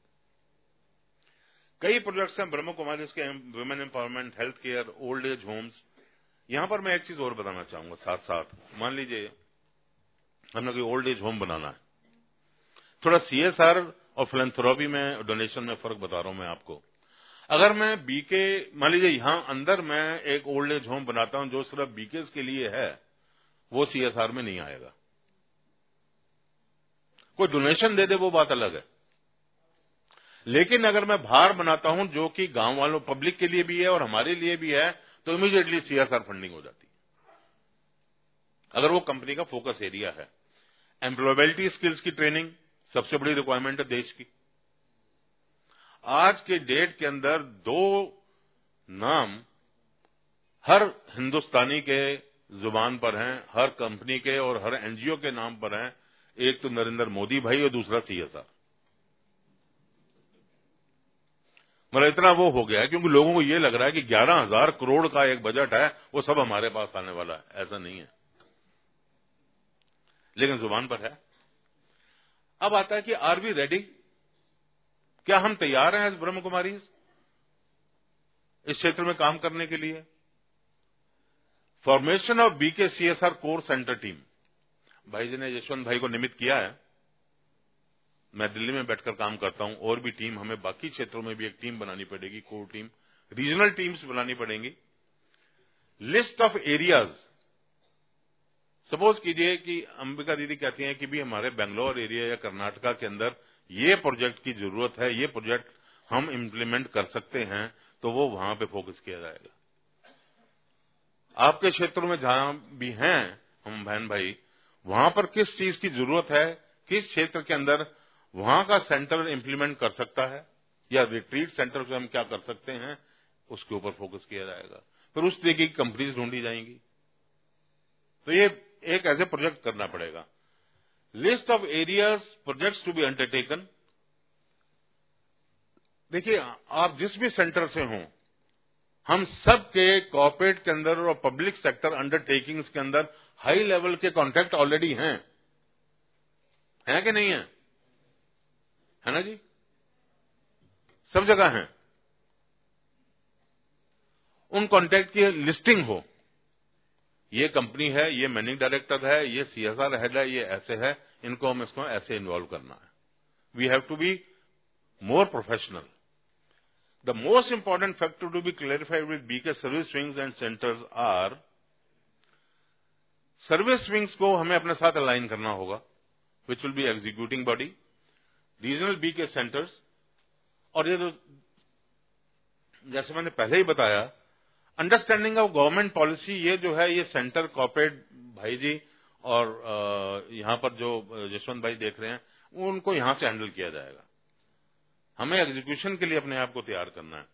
कई प्रोजेक्ट्स हैं ब्रह्म कुमारीज के, women empowerment, health care, old age homes. यहां पर मैं एक चीज और बताना चाहूंगा साथ साथ। मान लीजिए हमने कोई ओल्ड एज होम बनाना है, थोड़ा सीएसआर और फिलैंथ्रोपी में, डोनेशन में फर्क बता रहा हूं मैं आपको। अगर मैं बीके, मान लीजिए यहां अंदर मैं एक ओल्ड एज होम बनाता हूं जो सिर्फ बीकेस के लिए है, वो सीएसआर में नहीं आएगा। कोई डोनेशन दे दे वो बात अलग है, लेकिन अगर मैं बाहर बनाता हूं जो कि गांव वालों पब्लिक के लिए भी है और हमारे लिए भी है, तो इमीडिएटली सीएसआर फंडिंग हो जाती है, अगर वो कंपनी का फोकस एरिया है। एम्प्लॉयबिलिटी स्किल्स की ट्रेनिंग सबसे बड़ी रिक्वायरमेंट है देश की। आज के डेट के अंदर दो नाम हर हिंदुस्तानी के जुबान पर हैं, हर कंपनी के और हर एनजीओ के नाम पर हैं। एक तो नरेंद्र मोदी भाई और दूसरा सीएसआर। मतलब इतना वो हो गया है क्योंकि लोगों को ये लग रहा है कि 11,000 करोड़ का एक बजट है, वो सब हमारे पास आने वाला है। ऐसा नहीं है, लेकिन जुबान पर है। अब आता है कि आर वी रेडी, क्या हम तैयार हैं एज ब्रह्म कुमारी इस क्षेत्र में काम करने के लिए? Formation of BK CSR core centre team, भाई जी ने यशवंत भाई को निमित्त किया है। मैं दिल्ली में बैठकर काम करता हूं, और भी टीम, हमें बाकी क्षेत्रों में भी एक टीम बनानी पड़ेगी, कोर टीम, रीजनल टीम्स बनानी पड़ेंगी। लिस्ट ऑफ एरियाज, सपोज कीजिए कि अंबिका दीदी कहती हैं कि भी हमारे बेंगलोर एरिया या कर्नाटका के अंदर ये प्रोजेक्ट की जरूरत है, ये प्रोजेक्ट हम इंप्लीमेंट कर सकते हैं, तो वो वहां पे फोकस किया जाएगा। आपके क्षेत्रों में जहां भी हैं हम बहन भाई, वहां पर किस चीज की जरूरत है, किस क्षेत्र के अंदर वहां का सेंटर इंप्लीमेंट कर सकता है, या रिट्रीट सेंटर से हम क्या कर सकते हैं, उसके ऊपर फोकस किया जाएगा। फिर उस तरीके की कंपनीज ढूंढी जाएंगी। तो ये एक ऐसे प्रोजेक्ट करना पड़ेगा। List of areas projects to be undertaken. देखिए, आप जिस भी सेंटर से हों, हम सब के कॉर्पोरेट के अंदर और पब्लिक सेक्टर अंडरटेकिंग्स के अंदर हाई लेवल के कॉन्ट्रैक्ट ऑलरेडी हैं कि नहीं है ना जी? सब जगह हैं। उन कॉन्ट्रैक्ट की लिस्टिंग हो, ये कंपनी है, ये मैनेजिंग डायरेक्टर है, ये सीएसआर हेड है, ये ऐसे है, इनको हम इसको ऐसे इन्वॉल्व करना है। We have to be more professional. The most important factor to be clarified with BK service wings and centers are, service wings को हमें अपने साथ अलाइन करना होगा, which will be executing body, regional BK centers, और ये तो जैसे मैंने पहले ही बताया, अंडरस्टैंडिंग ऑफ गवर्नमेंट पॉलिसी, ये जो है ये सेंटर कॉर्पोरेट भाई जी और यहां पर जो यशवंत भाई देख रहे हैं, उनको यहां से हैंडल किया जाएगा। हमें एग्जीक्यूशन के लिए अपने आप को तैयार करना है।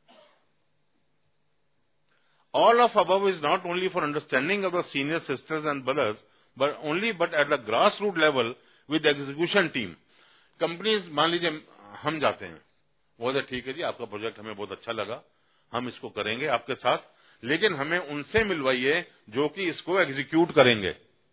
All of above is not only for understanding of the senior sisters and brothers, but at the grassroots level with the execution team. Companies, मान लीजिए हम जाते हैं, वो तो ठीक है जी, आपका प्रोजेक्ट हमें बहुत अच्छा लगा, हम इसको करेंगे आपके साथ, लेकिन हमें उनसे मिलवाइए जो कि इसको एग्जीक्यूट करेंगे।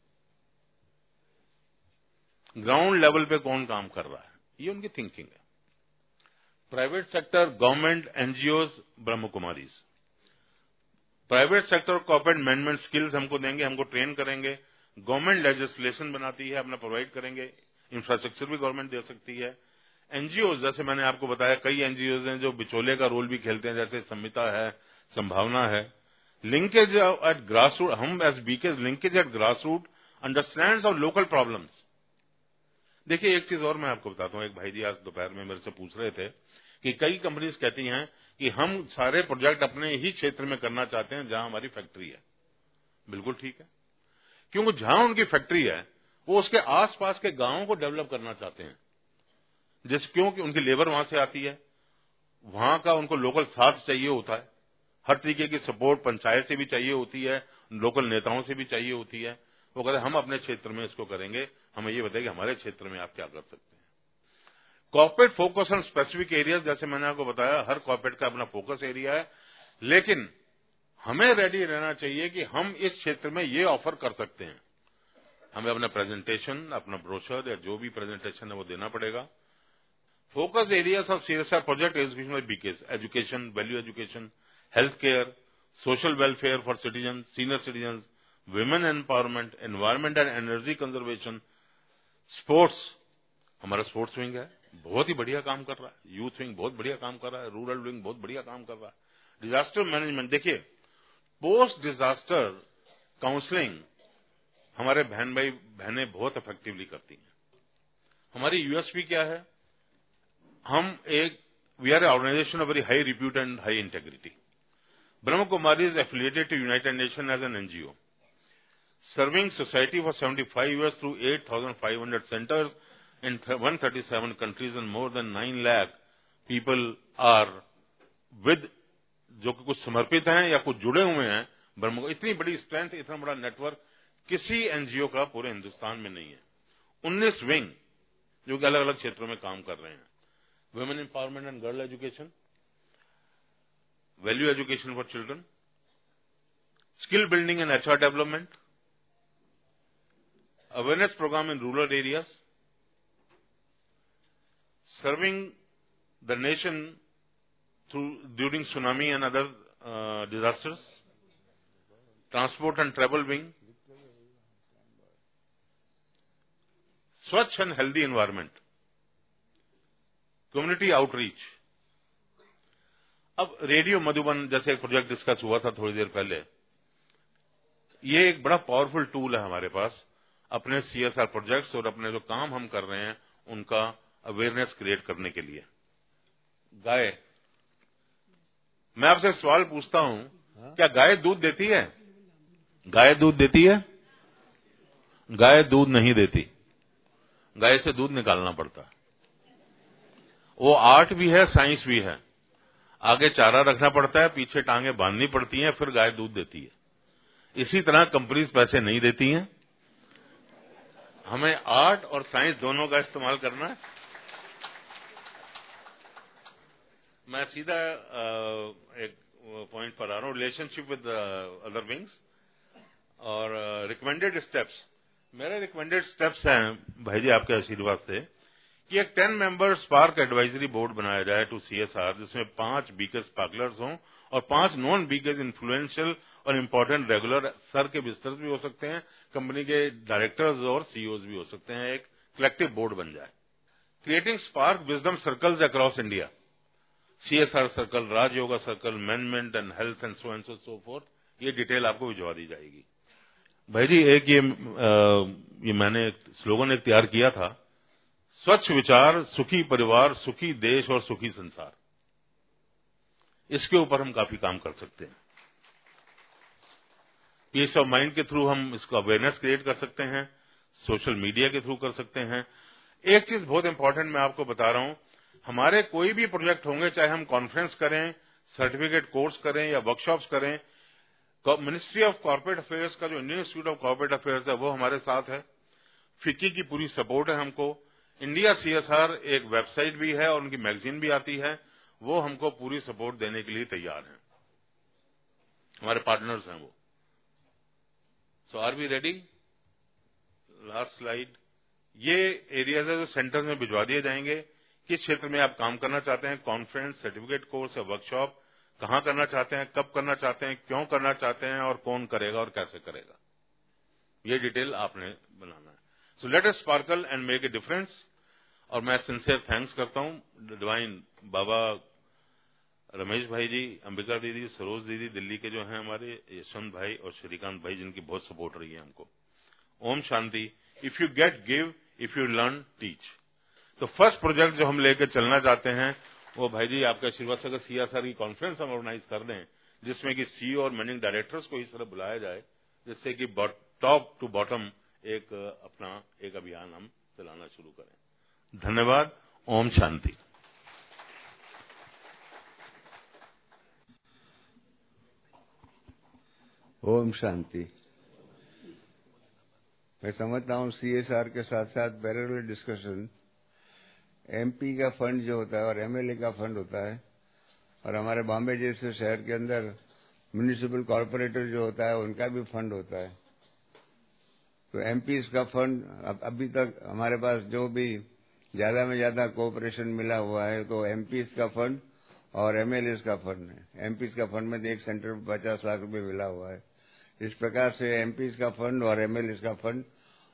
ग्राउंड लेवल पे कौन काम कर रहा है, ये उनकी थिंकिंग है। Private sector, government, NGOs, Brahma Kumaris. Private sector corporate management skills हमको देंगे, हमको ट्रेन करेंगे। गवर्नमेंट लेजिस्लेशन बनाती है, अपना प्रोवाइड करेंगे। इंफ्रास्ट्रक्चर भी गवर्नमेंट दे सकती है। एनजीओज, जैसे मैंने आपको बताया, कई एनजीओज हैं जो बिचौले का रोल भी खेलते हैं, जैसे संमिता है, संभावना है। लिंकेज एट ग्रास रूट, हम as BKs linkage at grass root understands of local problems. देखिए, एक चीज और मैं आपको बताता हूं। एक भाई जी आज दोपहर में मेरे से पूछ रहे थे कि कई कंपनीज कहती हैं कि हम सारे प्रोजेक्ट अपने ही क्षेत्र में करना चाहते हैं जहां हमारी फैक्ट्री है। बिल्कुल ठीक है, क्योंकि जहां उनकी फैक्ट्री है वो उसके आसपास के गांवों को डेवलप करना चाहते हैं, जिस क्योंकि उनकी लेबर वहां से आती है, वहां का उनको लोकल साथ चाहिए होता है, हर तरीके की सपोर्ट पंचायत से भी चाहिए होती है, लोकल नेताओं से भी चाहिए होती है। वो कहते हैं हम अपने क्षेत्र में इसको करेंगे, हमें ये बताइए हमारे क्षेत्र में आप क्या कर सकते हैं। Corporate focus on specific areas, जैसे मैंने आपको बताया, हर कॉर्पोरेट का अपना फोकस एरिया है, लेकिन हमें रेडी रहना चाहिए कि हम इस क्षेत्र में ये ऑफर कर सकते हैं। हमें अपना प्रेजेंटेशन, अपना ब्रोशर या जो भी प्रेजेंटेशन है वो देना पड़ेगा। Focus areas of CSR project execution BKs: education, value education, health care, social welfare for citizen, senior citizen, women empowerment, environment and energy conservation, sports, हमारा स्पोर्ट्स विंग है, बहुत ही बढ़िया काम कर रहा है, यूथ विंग बहुत बढ़िया काम कर रहा है, रूरल विंग बहुत बढ़िया काम कर रहा है। डिजास्टर मैनेजमेंट देखिए, पोस्ट डिजास्टर काउंसलिंग हमारे बहनें बहुत इफेक्टिवली करती हैं। हमारी यूएसपी क्या है? हम we are a organisation of very high repute and high integrity. Brahma Kumari is affiliated to United Nation as an NGO, serving society for 75 years through 8,500 centers in 137 countries and more than 9 lakh people are with, जो कि कुछ समर्पित हैं या कुछ जुड़े हुए हैं ब्रह्म को। इतनी बड़ी स्ट्रेंथ, इतना बड़ा नेटवर्क किसी एनजीओ का पूरे हिंदुस्तान में नहीं है। 19 विंग जो कि अलग अलग क्षेत्रों में काम कर रहे हैं। Women empowerment and girl education, value education for children, skill building and HR development, awareness program in rural areas, serving the nation during tsunami and other disasters, transport and travel wing, Swachh and healthy environment, community outreach। अब radio Madhuban जैसे एक project discuss हुआ था थोड़ी देर पहले, ये एक बड़ा पावरफुल टूल है हमारे पास अपने सीएसआर प्रोजेक्ट्स और अपने जो काम हम कर रहे हैं उनका अवेयरनेस क्रिएट करने के लिए। गाय, मैं आपसे सवाल पूछता हूं, क्या गाय दूध देती है? गाय दूध देती है? गाय दूध नहीं देती, गाय से दूध निकालना पड़ता है। वो आर्ट भी है, साइंस भी है। आगे चारा रखना पड़ता है, पीछे टांगे बांधनी पड़ती हैं, फिर गाय दूध देती है। इसी तरह कंपनीज पैसे नहीं देती हैं, हमें आर्ट और साइंस दोनों का इस्तेमाल करना है। मैं सीधा एक पॉइंट पर आ रहा हूं, रिलेशनशिप विद अदर विंग्स और रिकमेंडेड स्टेप्स। मेरे रिकमेंडेड स्टेप्स हैं भाई जी आपके आशीर्वाद से कि एक 10 मेंबर स्पार्क एडवाइजरी बोर्ड बनाया जाए टू सीएसआर, जिसमें 5 बीकेस स्पार्कलर्स हों और 5 नॉन बीकेस इन्फ्लुएंशियल और इंपॉर्टेंट रेगुलर सर के विजिटर्स भी हो सकते हैं, कंपनी के डायरेक्टर्स और सीईओज भी हो सकते हैं। एक कलेक्टिव बोर्ड बन जाए। Creating spark wisdom circles across India, CSR circle, Rajyoga circle, management and health and so forth, ये डिटेल आपको भिजवा दी जाएगी। भाई जी एक ये मैंने एक स्लोगन तैयार किया था, स्वच्छ विचार, सुखी परिवार, सुखी देश और सुखी संसार। इसके ऊपर हम काफी काम कर सकते हैं। पीस ऑफ माइंड के थ्रू हम इसको अवेयरनेस क्रिएट कर सकते हैं, सोशल मीडिया के थ्रू कर सकते हैं। एक चीज बहुत इंपॉर्टेंट मैं आपको बता रहा हूं, हमारे कोई भी प्रोजेक्ट होंगे, चाहे हम कॉन्फ्रेंस करें, सर्टिफिकेट कोर्स करें या वर्कशॉप्स करें, मिनिस्ट्री ऑफ कॉर्पोरेट अफेयर्स का जो Indian institute of corporate affairs है वो हमारे साथ है। फिक्की की पूरी सपोर्ट है हमको। इंडिया सीएसआर एक वेबसाइट भी है और उनकी मैगजीन भी आती है, वो हमको पूरी सपोर्ट देने के लिए तैयार हैं। हमारे पार्टनर्स हैं वो। So are we ready? Last slide. ये एरियाज है जो सेंटर्स में भिजवा दिए जाएंगे। किस क्षेत्र में आप काम करना चाहते हैं, कॉन्फ्रेंस, सर्टिफिकेट कोर्स या वर्कशॉप, कहां करना चाहते हैं, कब करना चाहते हैं, क्यों करना चाहते हैं और कौन करेगा और कैसे करेगा, ये डिटेल आपने बनाना है। So let us sparkle and make a difference. और मैं सिंसियर थैंक्स करता हूं डिवाइन बाबा रमेश भाई जी, अंबिका दीदी, सरोज दीदी, दिल्ली के जो हैं हमारे, यशवंत भाई और श्रीकांत भाई, जिनकी बहुत सपोर्ट रही है हमको। Om Shanti. If you get give, if you learn teach. तो फर्स्ट प्रोजेक्ट जो हम लेकर चलना चाहते हैं वो भाई जी आपके आशीर्वाद से अगर सीएसआर की कॉन्फ्रेंस हम ऑर्गेनाइज कर दें, जिसमें कि सीईओ और मैनेजिंग डायरेक्टर्स को इस तरह बुलाया जाए, जिससे कि टॉप टू बॉटम एक अपना एक अभियान हम चलाना शुरू करें। धन्यवाद। ओम शांति। ओम शांति। मैं समझता हूँ सीएसआर के साथ साथ पैरेलल डिस्कशन एमपी का फंड जो होता है और एमएलए का फंड होता है, और हमारे बॉम्बे जैसे शहर के अंदर म्युनिसिपल कॉर्पोरेटर जो होता है उनका भी फंड होता है। तो एमपीज का फंड अभी तक हमारे पास जो भी ज्यादा में ज्यादा कोऑपरेशन मिला हुआ है तो एमपीज का फंड और एमएलएस का फंड है। एमपीज का फंड में एक सेंटर में 50 लाख रुपए मिला हुआ है। इस प्रकार से एमपीज का फंड और एमएलएस का फंड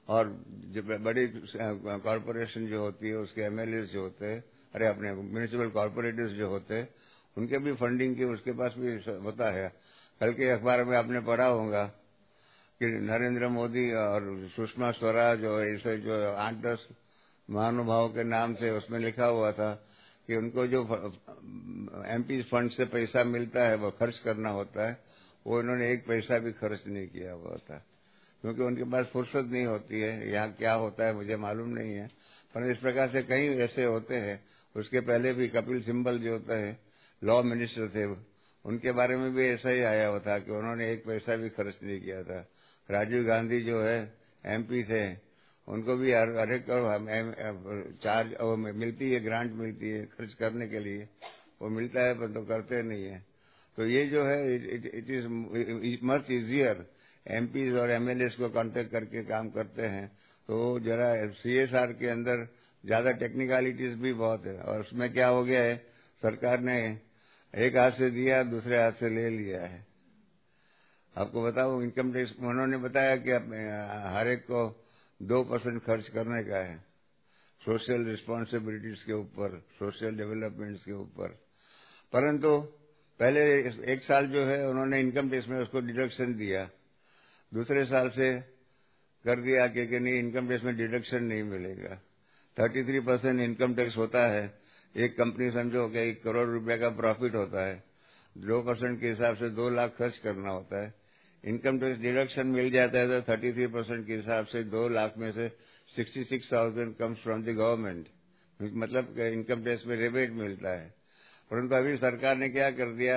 और जो बड़ी कॉरपोरेशन जो होती है उसके एमएलए जो होते हैं, अरे अपने म्यूनिसिपल कॉरपोरेटिव्स जो होते हैं, उनके भी फंडिंग की उसके पास भी होता है। कल के अखबार में आपने पढ़ा होगा कि नरेंद्र मोदी और सुषमा स्वराज और ऐसे जो 8-10 महानुभावों के नाम से उसमें लिखा हुआ था कि उनको जो एमपी फंड से पैसा मिलता है वो खर्च करना होता है, वो इन्होंने एक पैसा भी खर्च नहीं किया हुआ था, क्योंकि उनके पास फुर्सत नहीं होती है। यहाँ क्या होता है मुझे मालूम नहीं है, पर इस प्रकार से कई ऐसे होते हैं। उसके पहले भी कपिल सिब्बल जो होता है, लॉ मिनिस्टर थे, उनके बारे में भी ऐसा ही आया हुआ था कि उन्होंने एक पैसा भी खर्च नहीं किया था। राजीव गांधी जो है एमपी थे, उनको भी हर एक चार्ज मिलती है, ग्रांट मिलती है खर्च करने के लिए, वो मिलता है पर तो करते नहीं है। तो ये जो है it is much easier, MPs और एमएलएस को कांटेक्ट करके काम करते हैं। तो जरा सीएसआर के अंदर ज्यादा टेक्निकलिटीज भी बहुत है, और उसमें क्या हो गया है, सरकार ने एक हाथ से दिया दूसरे हाथ से ले लिया है। आपको बताओ, इनकम टैक्स उन्होंने बताया कि हर एक को 2% खर्च करने का है सोशल रिस्पॉन्सिबिलिटीज के ऊपर, सोशल डेवलपमेंट्स के ऊपर। परंतु पहले एक साल जो है उन्होंने इनकम टैक्स में उसको डिडक्शन दिया, दूसरे साल से कर दिया कि नहीं, इनकम टैक्स में डिडक्शन नहीं मिलेगा। 33% इनकम टैक्स होता है। एक कंपनी समझो कि 1 करोड़ रुपए का प्रॉफिट होता है, 2% के हिसाब से 2 लाख खर्च करना होता है। इनकम टैक्स डिडक्शन मिल जाता है तो 33% के हिसाब से 2 लाख में से 66,000 कम्स फ्रॉम द गवर्नमेंट, मतलब इनकम टैक्स में रिबेट मिलता है। परंतु अभी सरकार ने क्या कर दिया,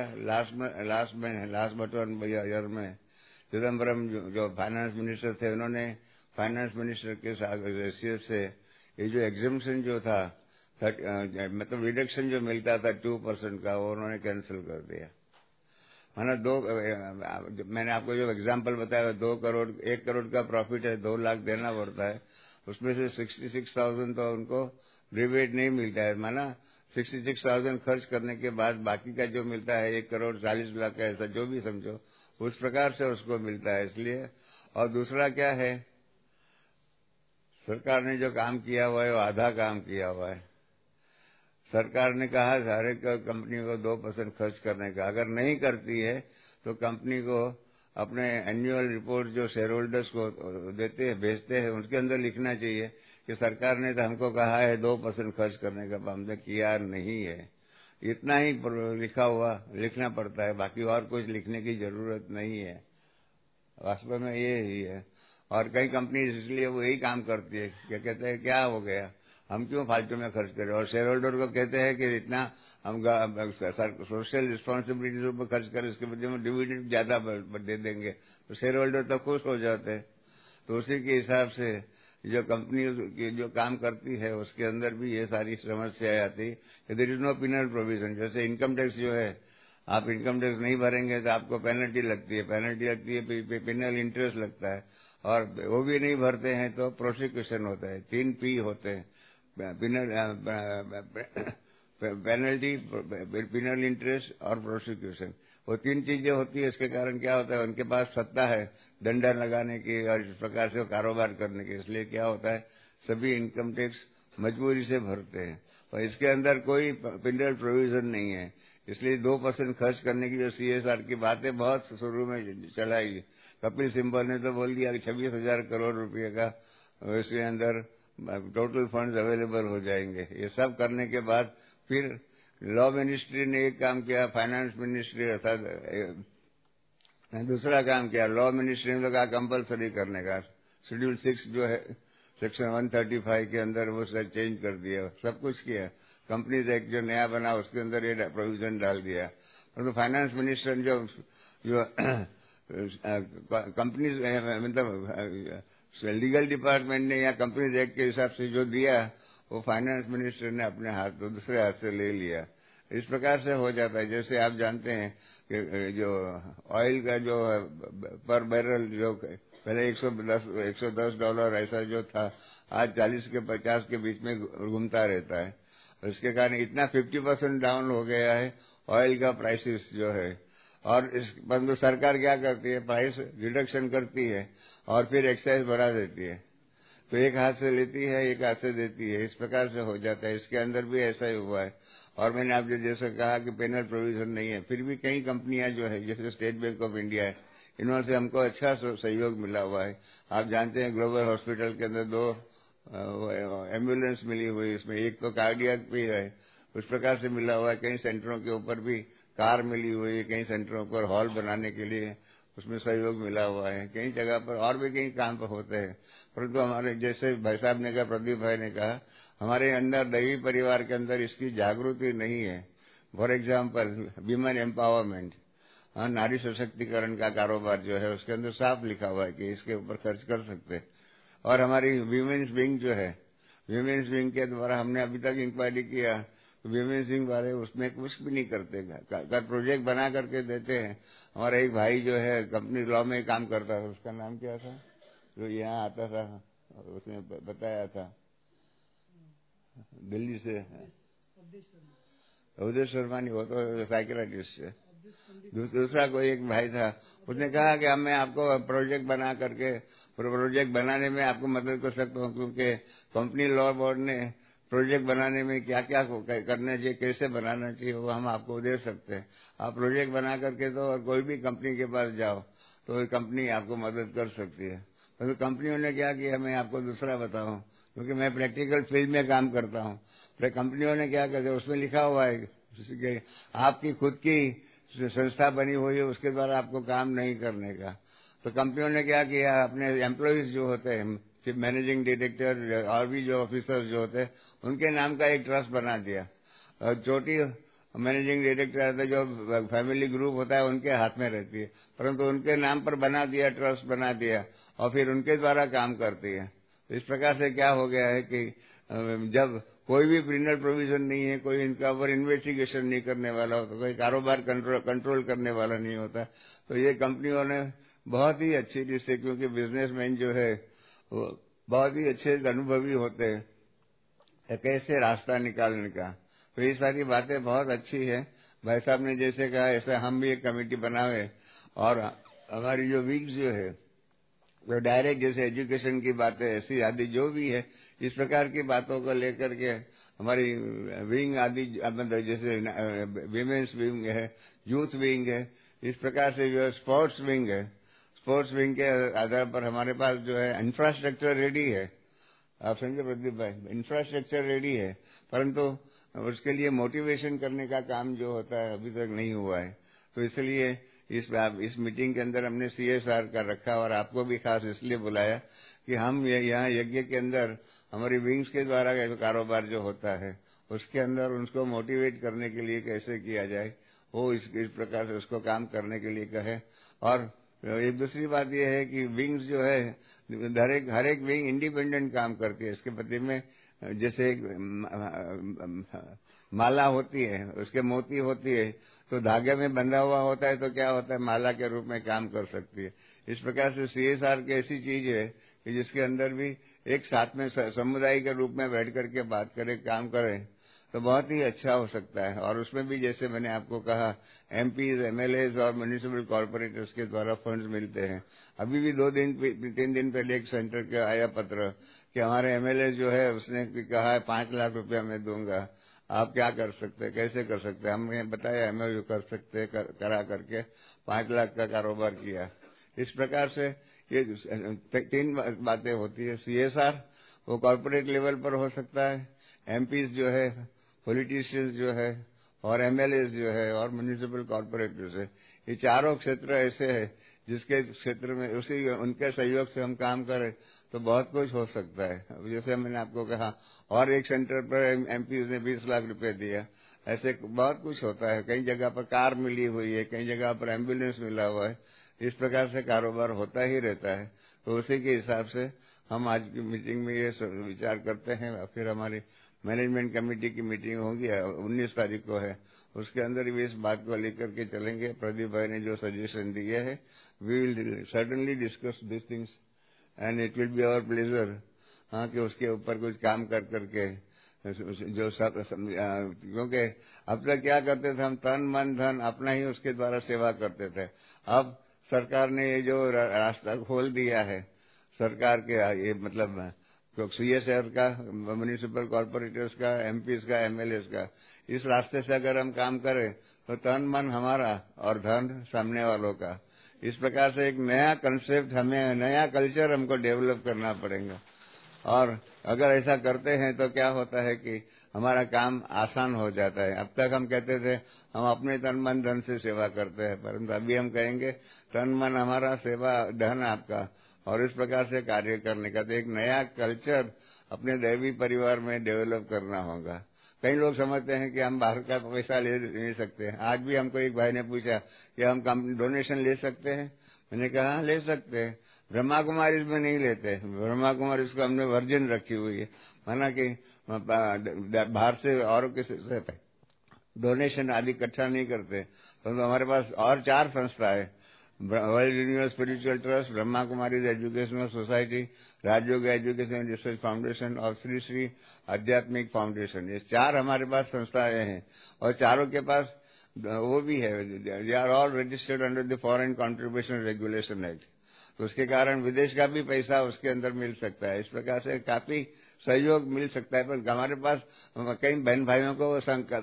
लास्ट बट वन ईयर में चिदम्बरम जो फाइनेंस मिनिस्टर थे, उन्होंने फाइनेंस मिनिस्टर के हैसियत से ये जो एग्जेम्पशन जो था, मतलब रिडक्शन जो मिलता था 2% का, वो उन्होंने कैंसिल कर दिया। माना मैंने आपको जो एग्जांपल बताया 1 करोड़ का प्रॉफिट है, 2 लाख देना पड़ता है, उसमें से 66,000 तो उनको रिबेट नहीं मिलता है। माना 66,000 खर्च करने के बाद बाकी का जो मिलता है 1 करोड़ 40 लाख का, ऐसा जो भी समझो, उस प्रकार से उसको मिलता है। इसलिए, और दूसरा क्या है, सरकार ने जो काम किया हुआ है वो आधा काम किया हुआ है। सरकार ने कहा हर एक कंपनी को 2% खर्च करने का, अगर नहीं करती है तो कंपनी को अपने एनुअल रिपोर्ट जो शेयर होल्डर्स को देते हैं, भेजते हैं, उनके अंदर लिखना चाहिए कि सरकार ने तो हमको कहा है 2% खर्च करने का, हमने किया नहीं है। इतना ही लिखना पड़ता है, बाकी और कुछ लिखने की जरूरत नहीं है। वास्तव में ये ही है। और कई कंपनी इसलिए वो यही काम करती है, क्या कहते हैं, क्या हो गया, हम क्यों फालतू में खर्च करें, और शेयर होल्डर को कहते हैं कि इतना हम सोशल रिस्पॉन्सिबिलिटीज पर खर्च करें, इसके बदले में डिविडेंड ज्यादा दे देंगे, तो शेयर होल्डर तो खुश हो जाते हैं। तो उसी के हिसाब से जो कंपनी जो काम करती है उसके अंदर भी ये सारी समस्याएं आती है। There is no penal provision. जैसे इनकम टैक्स जो है, आप इनकम टैक्स नहीं भरेंगे तो आपको पेनल्टी लगती है, पिनल इंटरेस्ट लगता है, और वो भी नहीं भरते हैं तो प्रोसिक्यूशन होता है। 3 P होते हैं, पेनल्टी, पिनल इंटरेस्ट और प्रोसिक्यूशन। वो 3 चीजें होती है। इसके कारण क्या होता है, उनके पास सत्ता है दंडा लगाने की और इस प्रकार से कारोबार करने की। इसलिए क्या होता है, सभी इनकम टैक्स मजबूरी से भरते हैं, और इसके अंदर कोई पिनल प्रोविजन नहीं है। इसलिए 2% खर्च करने की जो सीएसआर की बातें बहुत शुरू में चलाई, कपिल सिब्बल ने तो बोल दिया कि 26,000 करोड़ रुपए का इसके अंदर टोटल फंड्स अवेलेबल हो जाएंगे। ये सब करने के बाद फिर लॉ मिनिस्ट्री ने एक काम किया, फाइनेंस मिनिस्ट्री अर्थात दूसरा काम किया। लॉ मिनिस्ट्री ने तो कहा कंपल्सरी करने का, शेड्यूल 6 जो है सेक्शन 135 के अंदर वो चेंज कर दिया, सब कुछ किया। कंपनीज एक्ट जो नया बना उसके अंदर ये प्रोविजन डाल दिया। तो फाइनेंस मिनिस्टर जो कंपनीज मतलब लीगल डिपार्टमेंट ने या कंपनीज एक्ट के हिसाब से जो दिया, वो फाइनेंस मिनिस्टर ने अपने हाथ तो दूसरे हाथ से ले लिया। इस प्रकार से हो जाता है। जैसे आप जानते हैं कि जो ऑयल का जो पर बैरल जो पहले $110 ऐसा जो था, आज 40 के 50 के बीच में घूमता रहता है। इसके कारण इतना 50% डाउन हो गया है ऑयल का प्राइसेस जो है। और इस परंतु सरकार क्या करती है, प्राइस रिडक्शन करती है और फिर एक्साइज बढ़ा देती है। तो एक हाथ से लेती है, एक हाथ से देती है, इस प्रकार से हो जाता है। इसके अंदर भी ऐसा ही हुआ है। और मैंने आपको जैसे कहा कि पेनल प्रोविजन नहीं है, फिर भी कई कंपनियां जो है, जैसे स्टेट बैंक ऑफ इंडिया है, इन्होंने से हमको अच्छा सहयोग मिला हुआ है। आप जानते हैं ग्लोबल हॉस्पिटल के अंदर 2 एम्बुलेंस मिली हुई, इसमें एक तो कार्डियक भी है, उस प्रकार से मिला हुआ है। कई सेंटरों के ऊपर भी कार मिली हुई है, कई सेंटरों पर हॉल बनाने के लिए उसमें सहयोग मिला हुआ है। कई जगह पर और भी कई काम होते हैं, परंतु हमारे जैसे भाई साहब ने कहा, प्रदीप भाई ने कहा, हमारे अंदर दैवी परिवार के अंदर इसकी जागृति नहीं है। फॉर एग्जाम्पल विमेन एम्पावरमेंट, नारी सशक्तिकरण का कारोबार जो है उसके अंदर साफ लिखा हुआ है कि इसके ऊपर खर्च कर सकते हैं। और हमारी विमेन्स विंग जो है, विमेन्स विंग के द्वारा हमने अभी तक इंक्वायरी किया, विमेन्स विंग वाले उसमें कुछ भी नहीं करते, प्रोजेक्ट बना करके देते हैं। हमारा एक भाई जो है कंपनी लॉ में काम करता था, उसका नाम क्या था, जो यहाँ आता था, उसने बताया था दिल्ली से, उदय शर्मा नहीं, वो तो साइकियाट्रिस्ट है। दूसरा कोई एक भाई था, उसने कहा कि मैं आपको प्रोजेक्ट बना करके, प्रोजेक्ट बनाने में आपको मदद कर सकता हूँ, क्योंकि कंपनी लॉ बोर्ड ने प्रोजेक्ट बनाने में क्या क्या करना चाहिए, कैसे बनाना चाहिए, वो हम आपको दे सकते हैं। आप प्रोजेक्ट बना करके दो और कोई भी कंपनी के पास जाओ तो कंपनी आपको मदद कर सकती है। तो कंपनियों ने क्या किया, मैं आपको दूसरा बताऊं, क्योंकि मैं प्रैक्टिकल फील्ड में काम करता हूँ। कंपनियों ने क्या करते, उसमें लिखा हुआ है कि आपकी खुद की संस्था बनी हुई है, उसके द्वारा आपको काम नहीं करने का। तो कंपनियों ने क्या किया, अपने एम्प्लॉइज जो होते हैं, चीफ मैनेजिंग डायरेक्टर और भी जो ऑफिसर्स जो होते हैं, उनके नाम का एक ट्रस्ट बना दिया। और छोटी मैनेजिंग डायरेक्टर जो फैमिली ग्रुप होता है उनके हाथ में रहती है, परंतु उनके नाम पर बना दिया, ट्रस्ट बना दिया, और फिर उनके द्वारा काम करती है। तो इस प्रकार से क्या हो गया है कि जब कोई भी प्रिनल प्रोविजन नहीं है, कोई इनका ऊपर इन्वेस्टिगेशन नहीं करने वाला होता, कोई कारोबार कंट्रोल करने वाला नहीं होता, तो ये कंपनियों ने बहुत ही अच्छी जिससे, क्योंकि बिजनेसमैन जो है वो बहुत ही अच्छे अनुभवी होते हैं कैसे रास्ता निकालने का। तो ये सारी बातें बहुत अच्छी है। भाई साहब ने जैसे कहा ऐसे हम भी एक कमेटी बनावे, और हमारी जो विंग्स जो है, जो डायरेक्ट जैसे एजुकेशन की बातें ऐसी आदि जो भी है, इस प्रकार की बातों को लेकर के हमारी विंग आदि, जैसे विमेन्स विंग है, यूथ विंग है, इस प्रकार से जो स्पोर्ट्स विंग है, स्पोर्ट्स विंग के आधार पर हमारे पास जो है इंफ्रास्ट्रक्चर रेडी है। आप समझे प्रदीप भाई, इंफ्रास्ट्रक्चर रेडी है, परंतु उसके लिए मोटिवेशन करने का काम जो होता है अभी तक नहीं हुआ है। तो इसलिए इस मीटिंग के अंदर हमने CSR का रखा, और आपको भी खास इसलिए बुलाया कि हम यहाँ यज्ञ के अंदर हमारी विंग्स के द्वारा कारोबार जो होता है उसके अंदर उनको मोटिवेट करने के लिए कैसे किया जाए, वो इस प्रकार से उसको काम करने के लिए कहे। और एक दूसरी बात यह है कि विंग्स जो है, हर एक विंग इंडिपेंडेंट काम करती है। इसके प्रति में जैसे एक माला होती है, उसके मोती होती है, तो धागे में बंधा हुआ होता है, तो क्या होता है, माला के रूप में काम कर सकती है। इस प्रकार से CSR की ऐसी चीज है कि जिसके अंदर भी एक साथ में समुदाय के रूप में बैठ करके बात करें, काम करें, तो बहुत ही अच्छा हो सकता है। और उसमें भी जैसे मैंने आपको कहा, MPs, MLAs और म्यूनिसिपल कॉर्पोरेटर्स के द्वारा फंड्स मिलते हैं। अभी भी 3 दिन पहले एक सेंटर का आया पत्र कि हमारे MLA जो है उसने कहा है 5 लाख रुपया मैं दूंगा, आप क्या कर सकते हैं, कैसे कर सकते हैं। हमने बताया MOU कर सकते हैं, करा करके 5 लाख का कारोबार किया। इस प्रकार से ये 3 बातें होती है। CSR वो कॉर्पोरेट लेवल पर हो सकता है, MPs जो है, पॉलिटिशियंस जो है, और MLAs जो है, और म्यूनिसिपल कॉर्पोरेटर्स है। ये चारों क्षेत्र ऐसे है जिसके क्षेत्र में उसी उनके सहयोग से हम काम करें तो बहुत कुछ हो सकता है। अब जैसे मैंने आपको कहा, और एक सेंटर पर MPs ने 20 लाख रुपए दिया, ऐसे बहुत कुछ होता है। कई जगह पर कार मिली हुई है, कई जगह पर एम्बुलेंस मिला हुआ है। इस प्रकार से कारोबार होता ही रहता है। तो उसी के हिसाब से हम आज की मीटिंग में ये विचार करते हैं। फिर हमारी मैनेजमेंट कमेटी की मीटिंग होगी 19 तारीख को है, उसके अंदर भी इस बात को लेकर के चलेंगे। प्रदीप भाई ने जो सजेशन दिए है, we will certainly discuss this things and it will be our pleasure, हाँ, कि उसके ऊपर कुछ काम कर करके जो सब क्योंकि अब तक क्या करते थे हम, तन मन धन अपना ही उसके द्वारा सेवा करते थे। अब सरकार ने ये जो रास्ता खोल दिया है, सरकार के ये मतलब तो सीएसआर का, म्युनिसिपल कॉर्पोरेटर्स का, एमपीज का, एमएलएस का, इस रास्ते से अगर हम काम करें तो तन मन हमारा और धन सामने वालों का। इस प्रकार से एक नया कंसेप्ट, हमें नया कल्चर हमको डेवलप करना पड़ेगा। और अगर ऐसा करते हैं तो क्या होता है कि हमारा काम आसान हो जाता है। अब तक हम कहते थे हम अपने तन मन धन से सेवा करते हैं, परंतु अभी हम कहेंगे तन मन हमारा, सेवा धन आपका, और इस प्रकार से कार्य करने का। तो एक नया कल्चर अपने दैवी परिवार में डेवलप करना होगा। कई लोग समझते हैं कि हम बाहर का पैसा ले सकते हैं। आज भी हमको एक भाई ने पूछा कि हम डोनेशन ले सकते हैं। मैंने कहा ले सकते हैं, ब्रह्मा कुमारी में नहीं लेते। ब्रह्मा कुमारी को हमने वर्जिन रखी हुई है, माना कि बाहर से और किसी से डोनेशन आदि इकट्ठा नहीं करते। परंतु हमारे पास और 4 संस्था है, world universe spiritual trust, Brahma Kumari educational society, Rajyoga education research foundation और श्री श्री आध्यात्मिक फाउंडेशन। ये 4 हमारे पास संस्थाएं हैं और चारों के पास वो भी है, they are all registered under the foreign contribution regulation act. तो उसके कारण विदेश का भी पैसा उसके अंदर मिल सकता है। इस प्रकार से काफी सहयोग मिल सकता है। पर हमारे पास कई बहन भाइयों को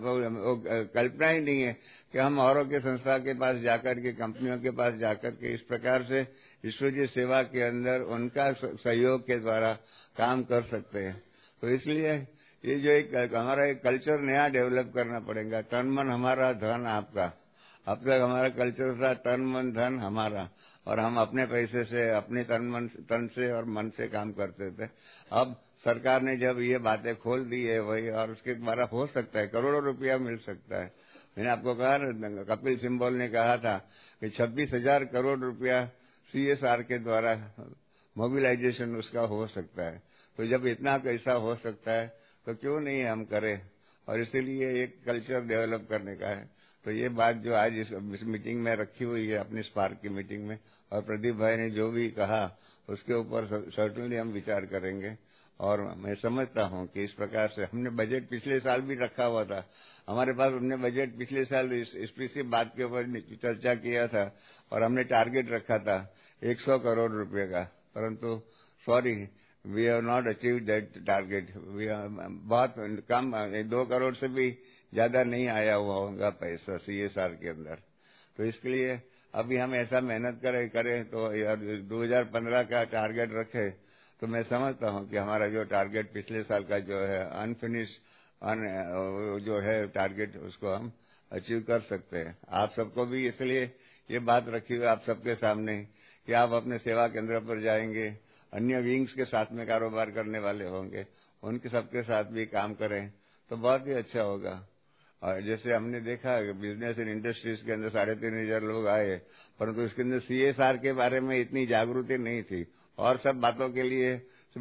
कल्पना ही नहीं है कि हम औरों के संस्था के पास जाकर के, कंपनियों के पास जाकर के इस प्रकार से ईश्वरीय सेवा के अंदर उनका सहयोग के द्वारा काम कर सकते हैं। तो इसलिए ये जो एक हमारा एक कल्चर नया डेवलप करना पड़ेगा। तन मन हमारा, धन आपका। अब तक हमारा कल्चर था तन मन धन हमारा, और हम अपने पैसे से, अपने तन से और मन से काम करते थे। अब सरकार ने जब ये बातें खोल दी है वही, और उसके द्वारा हो सकता है करोड़ों रुपया मिल सकता है। मैंने आपको कहा, कपिल सिब्बल ने कहा था कि 26,000 करोड़ रुपया सीएसआर के द्वारा मोबिलाइजेशन उसका हो सकता है। तो जब इतना पैसा हो सकता है तो क्यों नहीं हम करें, और इसीलिए एक कल्चर डेवलप करने का है। तो ये बात जो आज इस मीटिंग में रखी हुई है, अपनी स्पार्क की मीटिंग में, और प्रदीप भाई ने जो भी कहा उसके ऊपर सर्टनली हम विचार करेंगे। और मैं समझता हूं कि इस प्रकार से हमने बजट पिछले साल भी रखा हुआ था हमारे पास। हमने बजट पिछले साल इस बात के ऊपर चर्चा किया था और हमने टारगेट रखा था 100 करोड़ रुपए का, परंतु sorry, we have not achieved that target. बहुत कम, 2 करोड़ से भी ज्यादा नहीं आया हुआ होगा पैसा सीएसआर के अंदर। तो इसलिए अभी हम ऐसा मेहनत करें तो 2015 का टारगेट रखे तो मैं समझता हूं कि हमारा जो टारगेट पिछले साल का जो है अनफिनिश जो है टारगेट, उसको हम अचीव कर सकते हैं। आप सबको भी इसलिए ये बात रखी हुई आप सबके सामने कि आप अपने सेवा केंद्र पर जाएंगे, अन्य विंग्स के साथ में कारोबार करने वाले होंगे, उनके सबके साथ भी काम करें तो बहुत ही अच्छा होगा। और जैसे हमने देखा बिजनेस एंड इंडस्ट्रीज के अंदर 3,500 लोग आए, परंतु इसके अंदर सीएसआर के बारे में इतनी जागृति नहीं थी, और सब बातों के लिए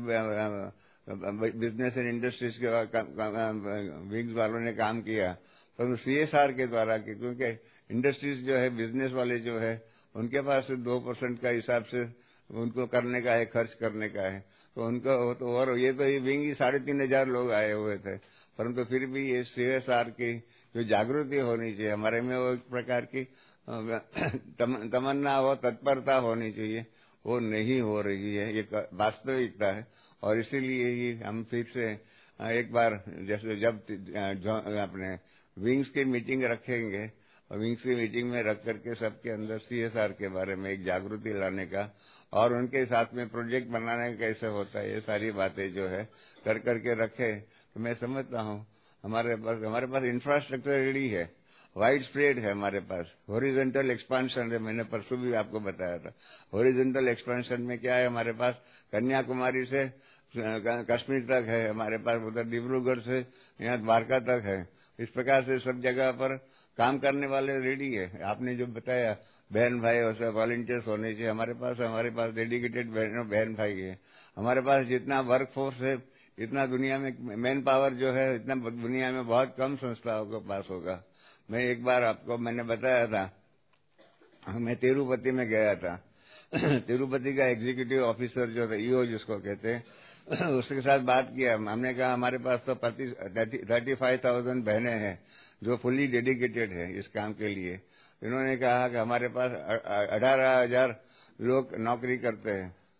बिजनेस एंड इंडस्ट्रीज के विंग्स वालों ने काम किया, परंतु सीएसआर के द्वारा, क्योंकि इंडस्ट्रीज जो है, बिजनेस वाले जो है, उनके पास 2% का हिसाब से उनको करने का है, खर्च करने का है, तो उनको तो, और ये तो ये विंग ही 3,500 लोग आए हुए थे, परंतु फिर भी ये सीएसआर की जो जागृति होनी चाहिए हमारे में, वो एक प्रकार की तमन्ना हो, तत्परता होनी चाहिए, वो नहीं हो रही है। ये वास्तविकता है। और इसीलिए ही हम फिर से एक बार जैसे जब अपने विंग्स की मीटिंग रखेंगे, और विंग्स की मीटिंग में रख करके सबके अंदर सीएसआर के बारे में एक जागृति लाने का, और उनके साथ में प्रोजेक्ट बनाने का कैसे होता है, ये सारी बातें जो है कर करके रखे, तो मैं समझता हूँ हमारे पास इंफ्रास्ट्रक्चर रेडी है, वाइड स्प्रेड है हमारे पास। हॉरिजॉन्टल एक्सपांशन है, मैंने परसों भी आपको बताया था। हॉरिजॉन्टल एक्सपांशन में क्या है, हमारे पास कन्याकुमारी से कश्मीर तक है, हमारे पास उधर डिब्रूगढ़ से यहाँ द्वारका तक है। इस प्रकार से सब जगह पर काम करने वाले रेडी है। आपने जो बताया बहन भाई और वॉलंटियर्स होने चाहिए, हमारे पास डेडिकेटेड बहन भाई है। हमारे पास जितना वर्क फोर्स है, इतना दुनिया में मैन पावर जो है, इतना दुनिया में बहुत कम संस्थाओं के पास होगा। मैं एक बार आपको मैंने बताया था, मैं तिरुपति में गया था। तिरुपति का एग्जीक्यूटिव ऑफिसर जो था, ईओ जिसको कहते हैं, उसके साथ बात किया। हमने कहा हमारे पास तो 35,000 बहनें हैं जो फुली डेडिकेटेड है इस काम के लिए। इन्होंने कहा कि हमारे पास 18,000 लोग नौकरी करते हैं,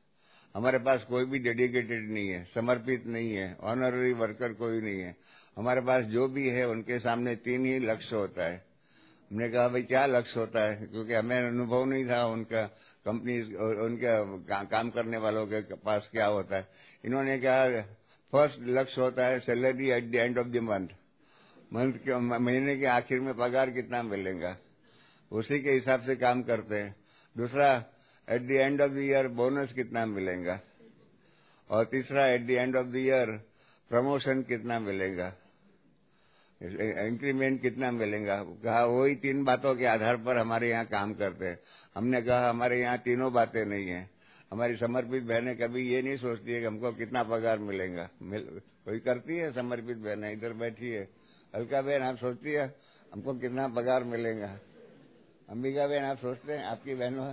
हमारे पास कोई भी डेडिकेटेड नहीं है, समर्पित नहीं है, ऑनररी वर्कर कोई नहीं है। हमारे पास जो भी है उनके सामने 3 ही लक्ष्य होता है। हमने कहा भाई क्या लक्ष्य होता है, क्योंकि हमें अनुभव नहीं था उनका कंपनी उनका काम करने वालों के पास क्या होता है। इन्होंने कहा फर्स्ट लक्ष्य होता है salary at the end of the month, महीने के आखिर में पगार कितना मिलेगा, उसी के हिसाब से काम करते हैं। दूसरा, at the end of the year bonus कितना मिलेगा, और तीसरा, at the end of the year promotion कितना मिलेगा, इंक्रीमेंट कितना मिलेगा। कहा वही 3 बातों के आधार पर हमारे यहाँ काम करते हैं। हमने कहा हमारे यहाँ तीनों बातें नहीं है। हमारी समर्पित बहनें कभी ये नहीं सोचती है कि हमको कितना पगार मिलेगा। कोई करती है समर्पित बहनें, इधर बैठी है अलका बहन, आप सोचती है हमको कितना पगार मिलेगा? अंबिका बहन, आप सोचते हैं? आपकी बहनों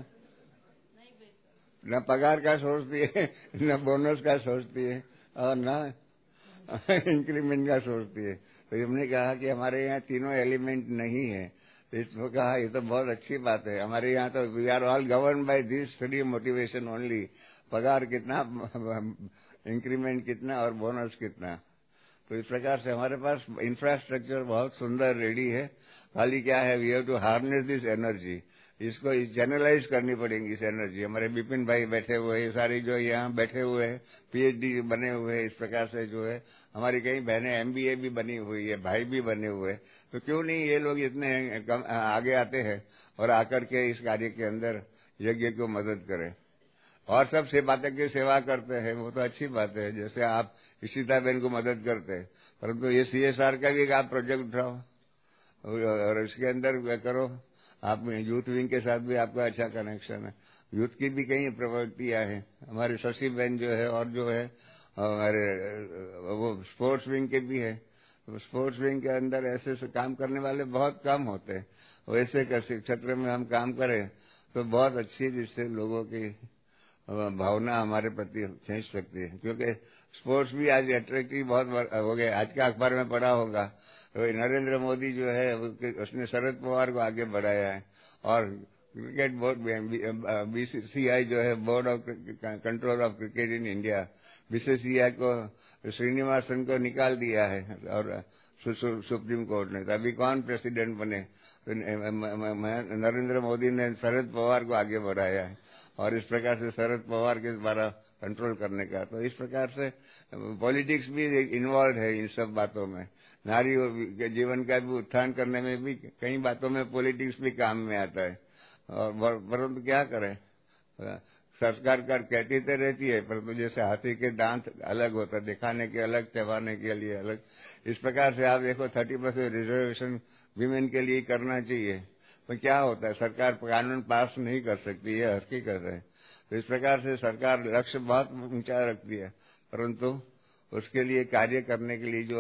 न पगार का सोचती है, न बोनस का सोचती है, और न इंक्रीमेंट का सोचती है। तो हमने कहा कि हमारे यहाँ तीनों एलिमेंट नहीं है। तो इसको कहा ये तो बहुत अच्छी बात है, हमारे यहाँ तो we are all govern by this 3 motivation only, पगार कितना, इंक्रीमेंट कितना और बोनस कितना। तो इस प्रकार से हमारे पास इंफ्रास्ट्रक्चर बहुत सुंदर रेडी है। खाली क्या है, we have to harness this energy, इसको चैनलाइज करनी पड़ेगी इस एनर्जी। हमारे विपिन भाई बैठे हुए हैं, सारी जो यहाँ बैठे हुए हैं PhD बने हुए हैं, इस प्रकार से जो है हमारी कई बहनें MBA भी बनी हुई है, भाई भी बने हुए हैं। तो क्यों नहीं ये लोग इतने आगे आते हैं और आकर के इस कार्य के अंदर यज्ञ को मदद करें, और सब से बातें की सेवा करते हैं, वो तो अच्छी बात है। जैसे आप इशिता बहन को मदद करते हैं, परंतु ये CSR का भी आप प्रोजेक्ट उठाओ और इसके अंदर करो। आप यूथ विंग के साथ भी आपका अच्छा कनेक्शन है, यूथ की भी कई प्रवृत्तियां हैं। हमारी शशि बहन जो है, और जो है हमारे वो स्पोर्ट्स विंग के भी है। स्पोर्ट्स विंग के अंदर ऐसे काम करने वाले बहुत कम होते हैं। वैसे क्षेत्र में हम काम करें तो बहुत अच्छी जिससे लोगों की भावना हमारे प्रति खींच सकती है, क्योंकि स्पोर्ट्स भी आज अट्रैक्टिव बहुत हो गए। आज का अखबार में पढ़ा होगा, नरेंद्र मोदी जो है उसने शरद पवार को आगे बढ़ाया है, और क्रिकेट बोर्ड BCCI जो है, board of control of cricket in India, BCCI को श्रीनिवासन को निकाल दिया है और सुप्रीम कोर्ट ने। तो अभी कौन प्रेसिडेंट बने? तो नरेंद्र मोदी ने शरद पवार को आगे बढ़ाया है, और इस प्रकार से शरद पवार के द्वारा कंट्रोल करने का। तो इस प्रकार से पॉलिटिक्स भी इन्वॉल्व है इन सब बातों में। नारी के जीवन का भी उत्थान करने में भी कई बातों में पॉलिटिक्स भी काम में आता है। और परंतु क्या करें, सरकार कहती तो रहती है, परंतु जैसे हाथी के दांत अलग होता है, दिखाने के अलग, चबाने के लिए अलग। इस प्रकार से आप देखो 30% रिजर्वेशन विमेन के लिए करना चाहिए, तो क्या होता है, सरकार कानून पास नहीं कर सकती है, हकीकत है। तो इस प्रकार से सरकार लक्ष्य बहुत ऊंचा रखती है, परंतु उसके लिए कार्य करने के लिए जो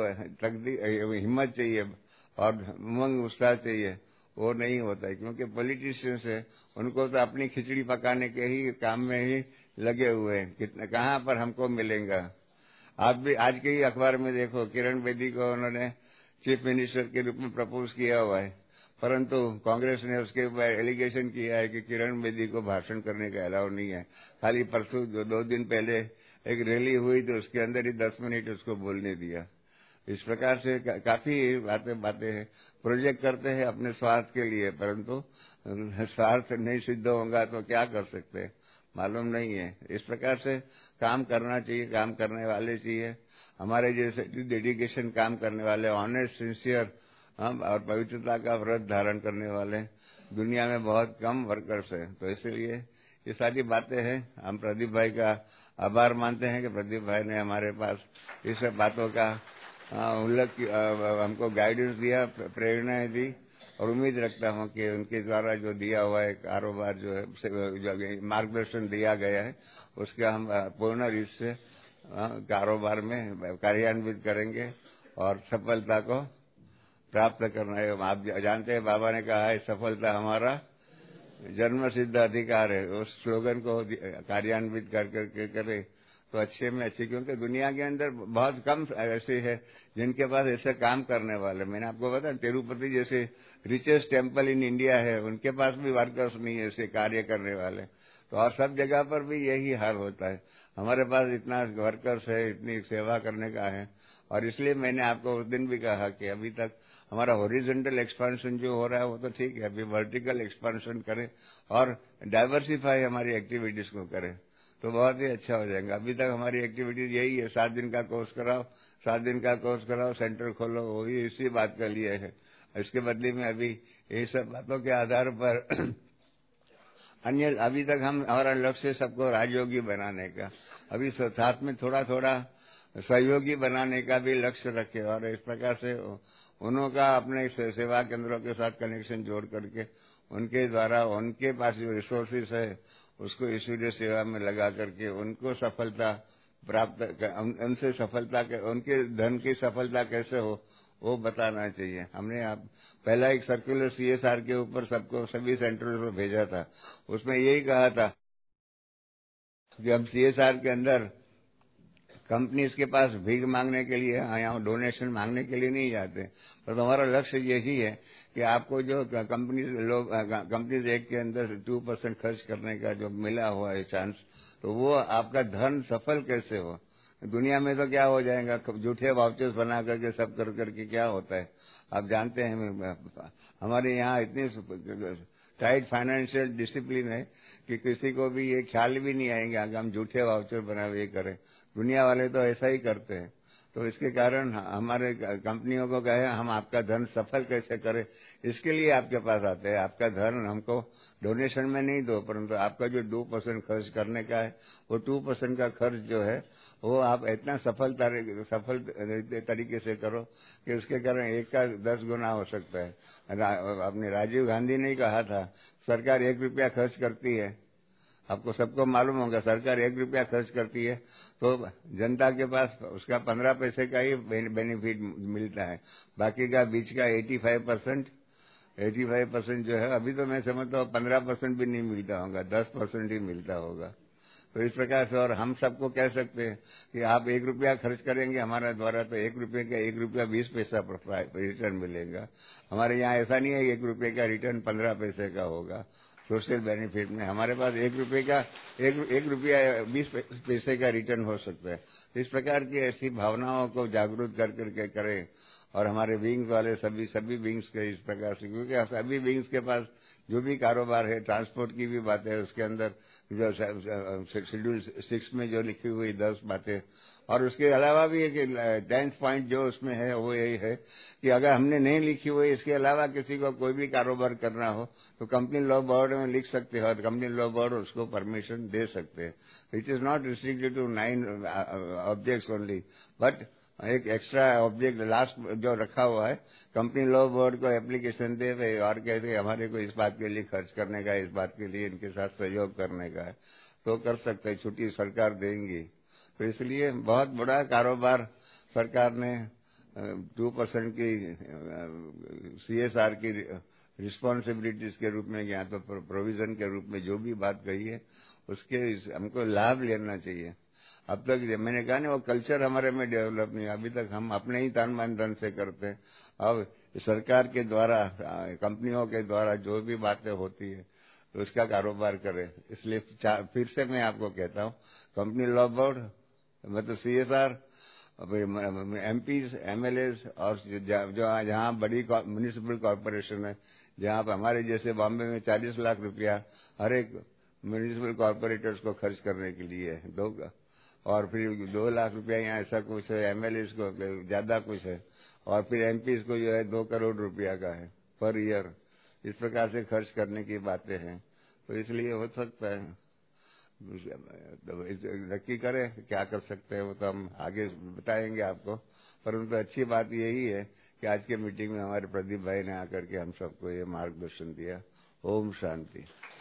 हिम्मत चाहिए और उमंग उत्साह चाहिए, वो नहीं होता है। क्योंकि पॉलिटिशियंस है, उनको तो अपनी खिचड़ी पकाने के ही काम में ही लगे हुए हैं, कितना कहाँ पर हमको मिलेगा। आप भी आज के ही अखबार में देखो, किरण बेदी को उन्होंने चीफ मिनिस्टर के रूप में प्रपोज किया हुआ है, परंतु कांग्रेस ने उसके ऊपर एलिगेशन किया है कि किरण बेदी को भाषण करने का अलाउ नहीं है। खाली परसों 2 दिन पहले एक रैली हुई तो उसके अंदर ही 10 मिनट उसको बोलने दिया। इस प्रकार से काफी बातें हैं, प्रोजेक्ट करते हैं अपने स्वार्थ के लिए, परंतु स्वार्थ नहीं सिद्ध होगा तो क्या कर सकते हैं, मालूम नहीं है। इस प्रकार से काम करना चाहिए, काम करने वाले चाहिए। हमारे जैसे डेडिकेशन काम करने वाले, ऑनेस्ट, सिंसियर और पवित्रता का व्रत धारण करने वाले दुनिया में बहुत कम वर्कर्स हैं। तो इसलिए ये सारी बातें हैं। हम प्रदीप भाई का आभार मानते हैं कि प्रदीप भाई ने हमारे पास इस बातों का हमको गाइडेंस दिया, प्रेरणाएं दी, और उम्मीद रखता हूं कि उनके द्वारा जो दिया हुआ है कारोबार जो है, जो मार्गदर्शन दिया गया है, उसका हम पूर्ण रूप से कारोबार में कार्यान्वित करेंगे और सफलता को प्राप्त करना है। आप जानते हैं, बाबा ने कहा है सफलता हमारा जन्म सिद्ध अधिकार है। उस स्लोगन को कार्यान्वित करके करे तो अच्छे में अच्छे, क्योंकि दुनिया के अंदर बहुत कम ऐसे है जिनके पास ऐसे काम करने वाले। मैंने आपको बताया, तिरुपति जैसे रिचेस्ट टेम्पल इन इंडिया है, उनके पास भी वर्कर्स नहीं है ऐसे कार्य करने वाले। तो और सब जगह पर भी यही हाल होता है। हमारे पास इतना वर्कर्स है, इतनी सेवा करने का है, और इसलिए मैंने आपको उस दिन भी कहा कि अभी तक हमारा हॉरिजॉन्टल एक्सपेंशन जो हो रहा है वो तो ठीक है, अभी वर्टिकल एक्सपेंशन करें और डाइवर्सिफाई हमारी एक्टिविटीज को करें तो बहुत ही अच्छा हो जाएगा। अभी तक हमारी एक्टिविटीज यही है, 7 दिन का कोर्स कराओ, 7 दिन का कोर्स कराओ, सेंटर खोलो, वही इसी बात के लिए है। इसके बदले में अभी ये सब बातों के आधार पर अन्य अभी तक हमारा लक्ष्य सबको राजयोगी बनाने का, अभी साथ में थोड़ा थोड़ा सहयोगी बनाने का भी लक्ष्य रखे, और इस प्रकार से उनका अपने सेवा केंद्रों के साथ कनेक्शन जोड़ करके उनके द्वारा उनके पास जो रिसोर्सेस है उसको ईश्वरीय सेवा में लगा करके उनको सफलता प्राप्त, उनसे सफलता, उनके धन की सफलता कैसे हो वो बताना चाहिए। हमने पहला एक सर्कुलर CSR के ऊपर सबको सभी सेंटरों में भेजा था, उसमें यही कहा था कि हम CSR के अंदर कंपनीज के पास भीख मांगने के लिए, यहाँ डोनेशन मांगने के लिए नहीं जाते, पर हमारा लक्ष्य यही है कि आपको जो कंपनीज एक्ट के अंदर 2% खर्च करने का जो मिला हुआ है चांस, तो वो आपका धन सफल कैसे हो। दुनिया में तो क्या हो जाएगा, झूठे वाउचर्स बना करके सब कर करके क्या होता है आप जानते हैं। हमारे यहाँ इतनी टाइट फाइनेंशियल डिसिप्लिन है कि किसी को भी ये ख्याल भी नहीं आएंगे कि हम झूठे वाउचर बना ये करें। दुनिया वाले तो ऐसा ही करते हैं। तो इसके कारण हमारे कंपनियों को कहे हम आपका धन सफल कैसे करें, इसके लिए आपके पास आते हैं। आपका धन हमको डोनेशन में नहीं दो, परंतु आपका जो 2% खर्च करने का है वो 2% का खर्च जो है वो आप इतना सफल तरीके से करो कि उसके कारण 1 का 10 गुना हो सकता है। अपने राजीव गांधी ने कहा था सरकार 1 रुपया खर्च करती है, आपको सबको मालूम होगा, सरकार 1 रुपया खर्च करती है तो जनता के पास उसका 15 पैसे का ही बेनिफिट मिलता है, बाकी का बीच का 85% जो है अभी तो मैं समझता हूँ 15% भी नहीं मिलता होगा, 10% ही मिलता होगा। तो इस प्रकार से और हम सबको कह सकते हैं कि आप 1 रुपया खर्च करेंगे हमारे द्वारा तो 1 रुपये का 1 रुपया 20 पैसा रिटर्न मिलेगा। हमारे यहाँ ऐसा नहीं है 1 रुपये का रिटर्न 15 पैसे का होगा। सोशल बेनिफिट में हमारे पास 1 रुपया 20 पैसे का रिटर्न हो सकता है। तो इस प्रकार की ऐसी भावनाओं को जागरूक करके करें, और हमारे विंग्स वाले सभी विंग्स के इस प्रकार से, क्योंकि सभी विंग्स के पास जो भी कारोबार है, ट्रांसपोर्ट की भी बात है, उसके अंदर जो शेड्यूल 6 में जो लिखी हुई 10 बातें, और उसके अलावा भी एक 10th पॉइंट जो उसमें है वो यही है कि अगर हमने नहीं लिखी हुई, इसके अलावा किसी को कोई भी कारोबार करना हो तो कंपनी लॉ बोर्ड में लिख सकते हैं और कंपनी लॉ बोर्ड उसको परमिशन दे सकते हैं। It is not restricted to 9 objects only, but एक एक्स्ट्रा ऑब्जेक्ट लास्ट जो रखा हुआ है, कंपनी लॉ बोर्ड को एप्लीकेशन दे और कहते हमारे को इस बात के लिए खर्च करने का है, इस बात के लिए इनके साथ सहयोग करने का है, तो कर सकते हैं, छुट्टी सरकार देंगी। तो इसलिए बहुत बड़ा कारोबार सरकार ने 2% की CSR की रिस्पॉन्सिबिलिटीज के रूप में या तो प्रोविजन के रूप में जो भी बात कही है उसके हमको लाभ लेना चाहिए। अब तक मैंने कहा ना वो कल्चर हमारे में डेवलप नहीं, अभी तक हम अपने ही तन मन धन से करते हैं। अब सरकार के द्वारा कंपनियों के द्वारा जो भी बातें होती है तो उसका कारोबार करें। इसलिए फिर से मैं आपको कहता हूँ कंपनी लॉ बोर्ड मतलब CSR, MPs, MLAs और जहाँ बड़ी म्यूनिसिपल कॉर्पोरेशन है, जहाँ पर हमारे जैसे बॉम्बे में 40 लाख रुपया हर एक म्यूनिसिपल कॉर्पोरेटर्स को खर्च करने के लिए है, और फिर 2 लाख रुपया यहाँ ऐसा कुछ है, MLAs को ज्यादा कुछ है, और फिर MPs को जो है 2 करोड़ रुपया का है पर ईयर। इस प्रकार से खर्च करने की बातें हैं। तो इसलिए हो सकता है नक्की करें क्या कर सकते हैं, वो तो हम आगे बताएंगे आपको। परंतु अच्छी बात यही है कि आज के मीटिंग में हमारे प्रदीप भाई ने आकर के हम सबको ये मार्गदर्शन दिया। ओम शांति।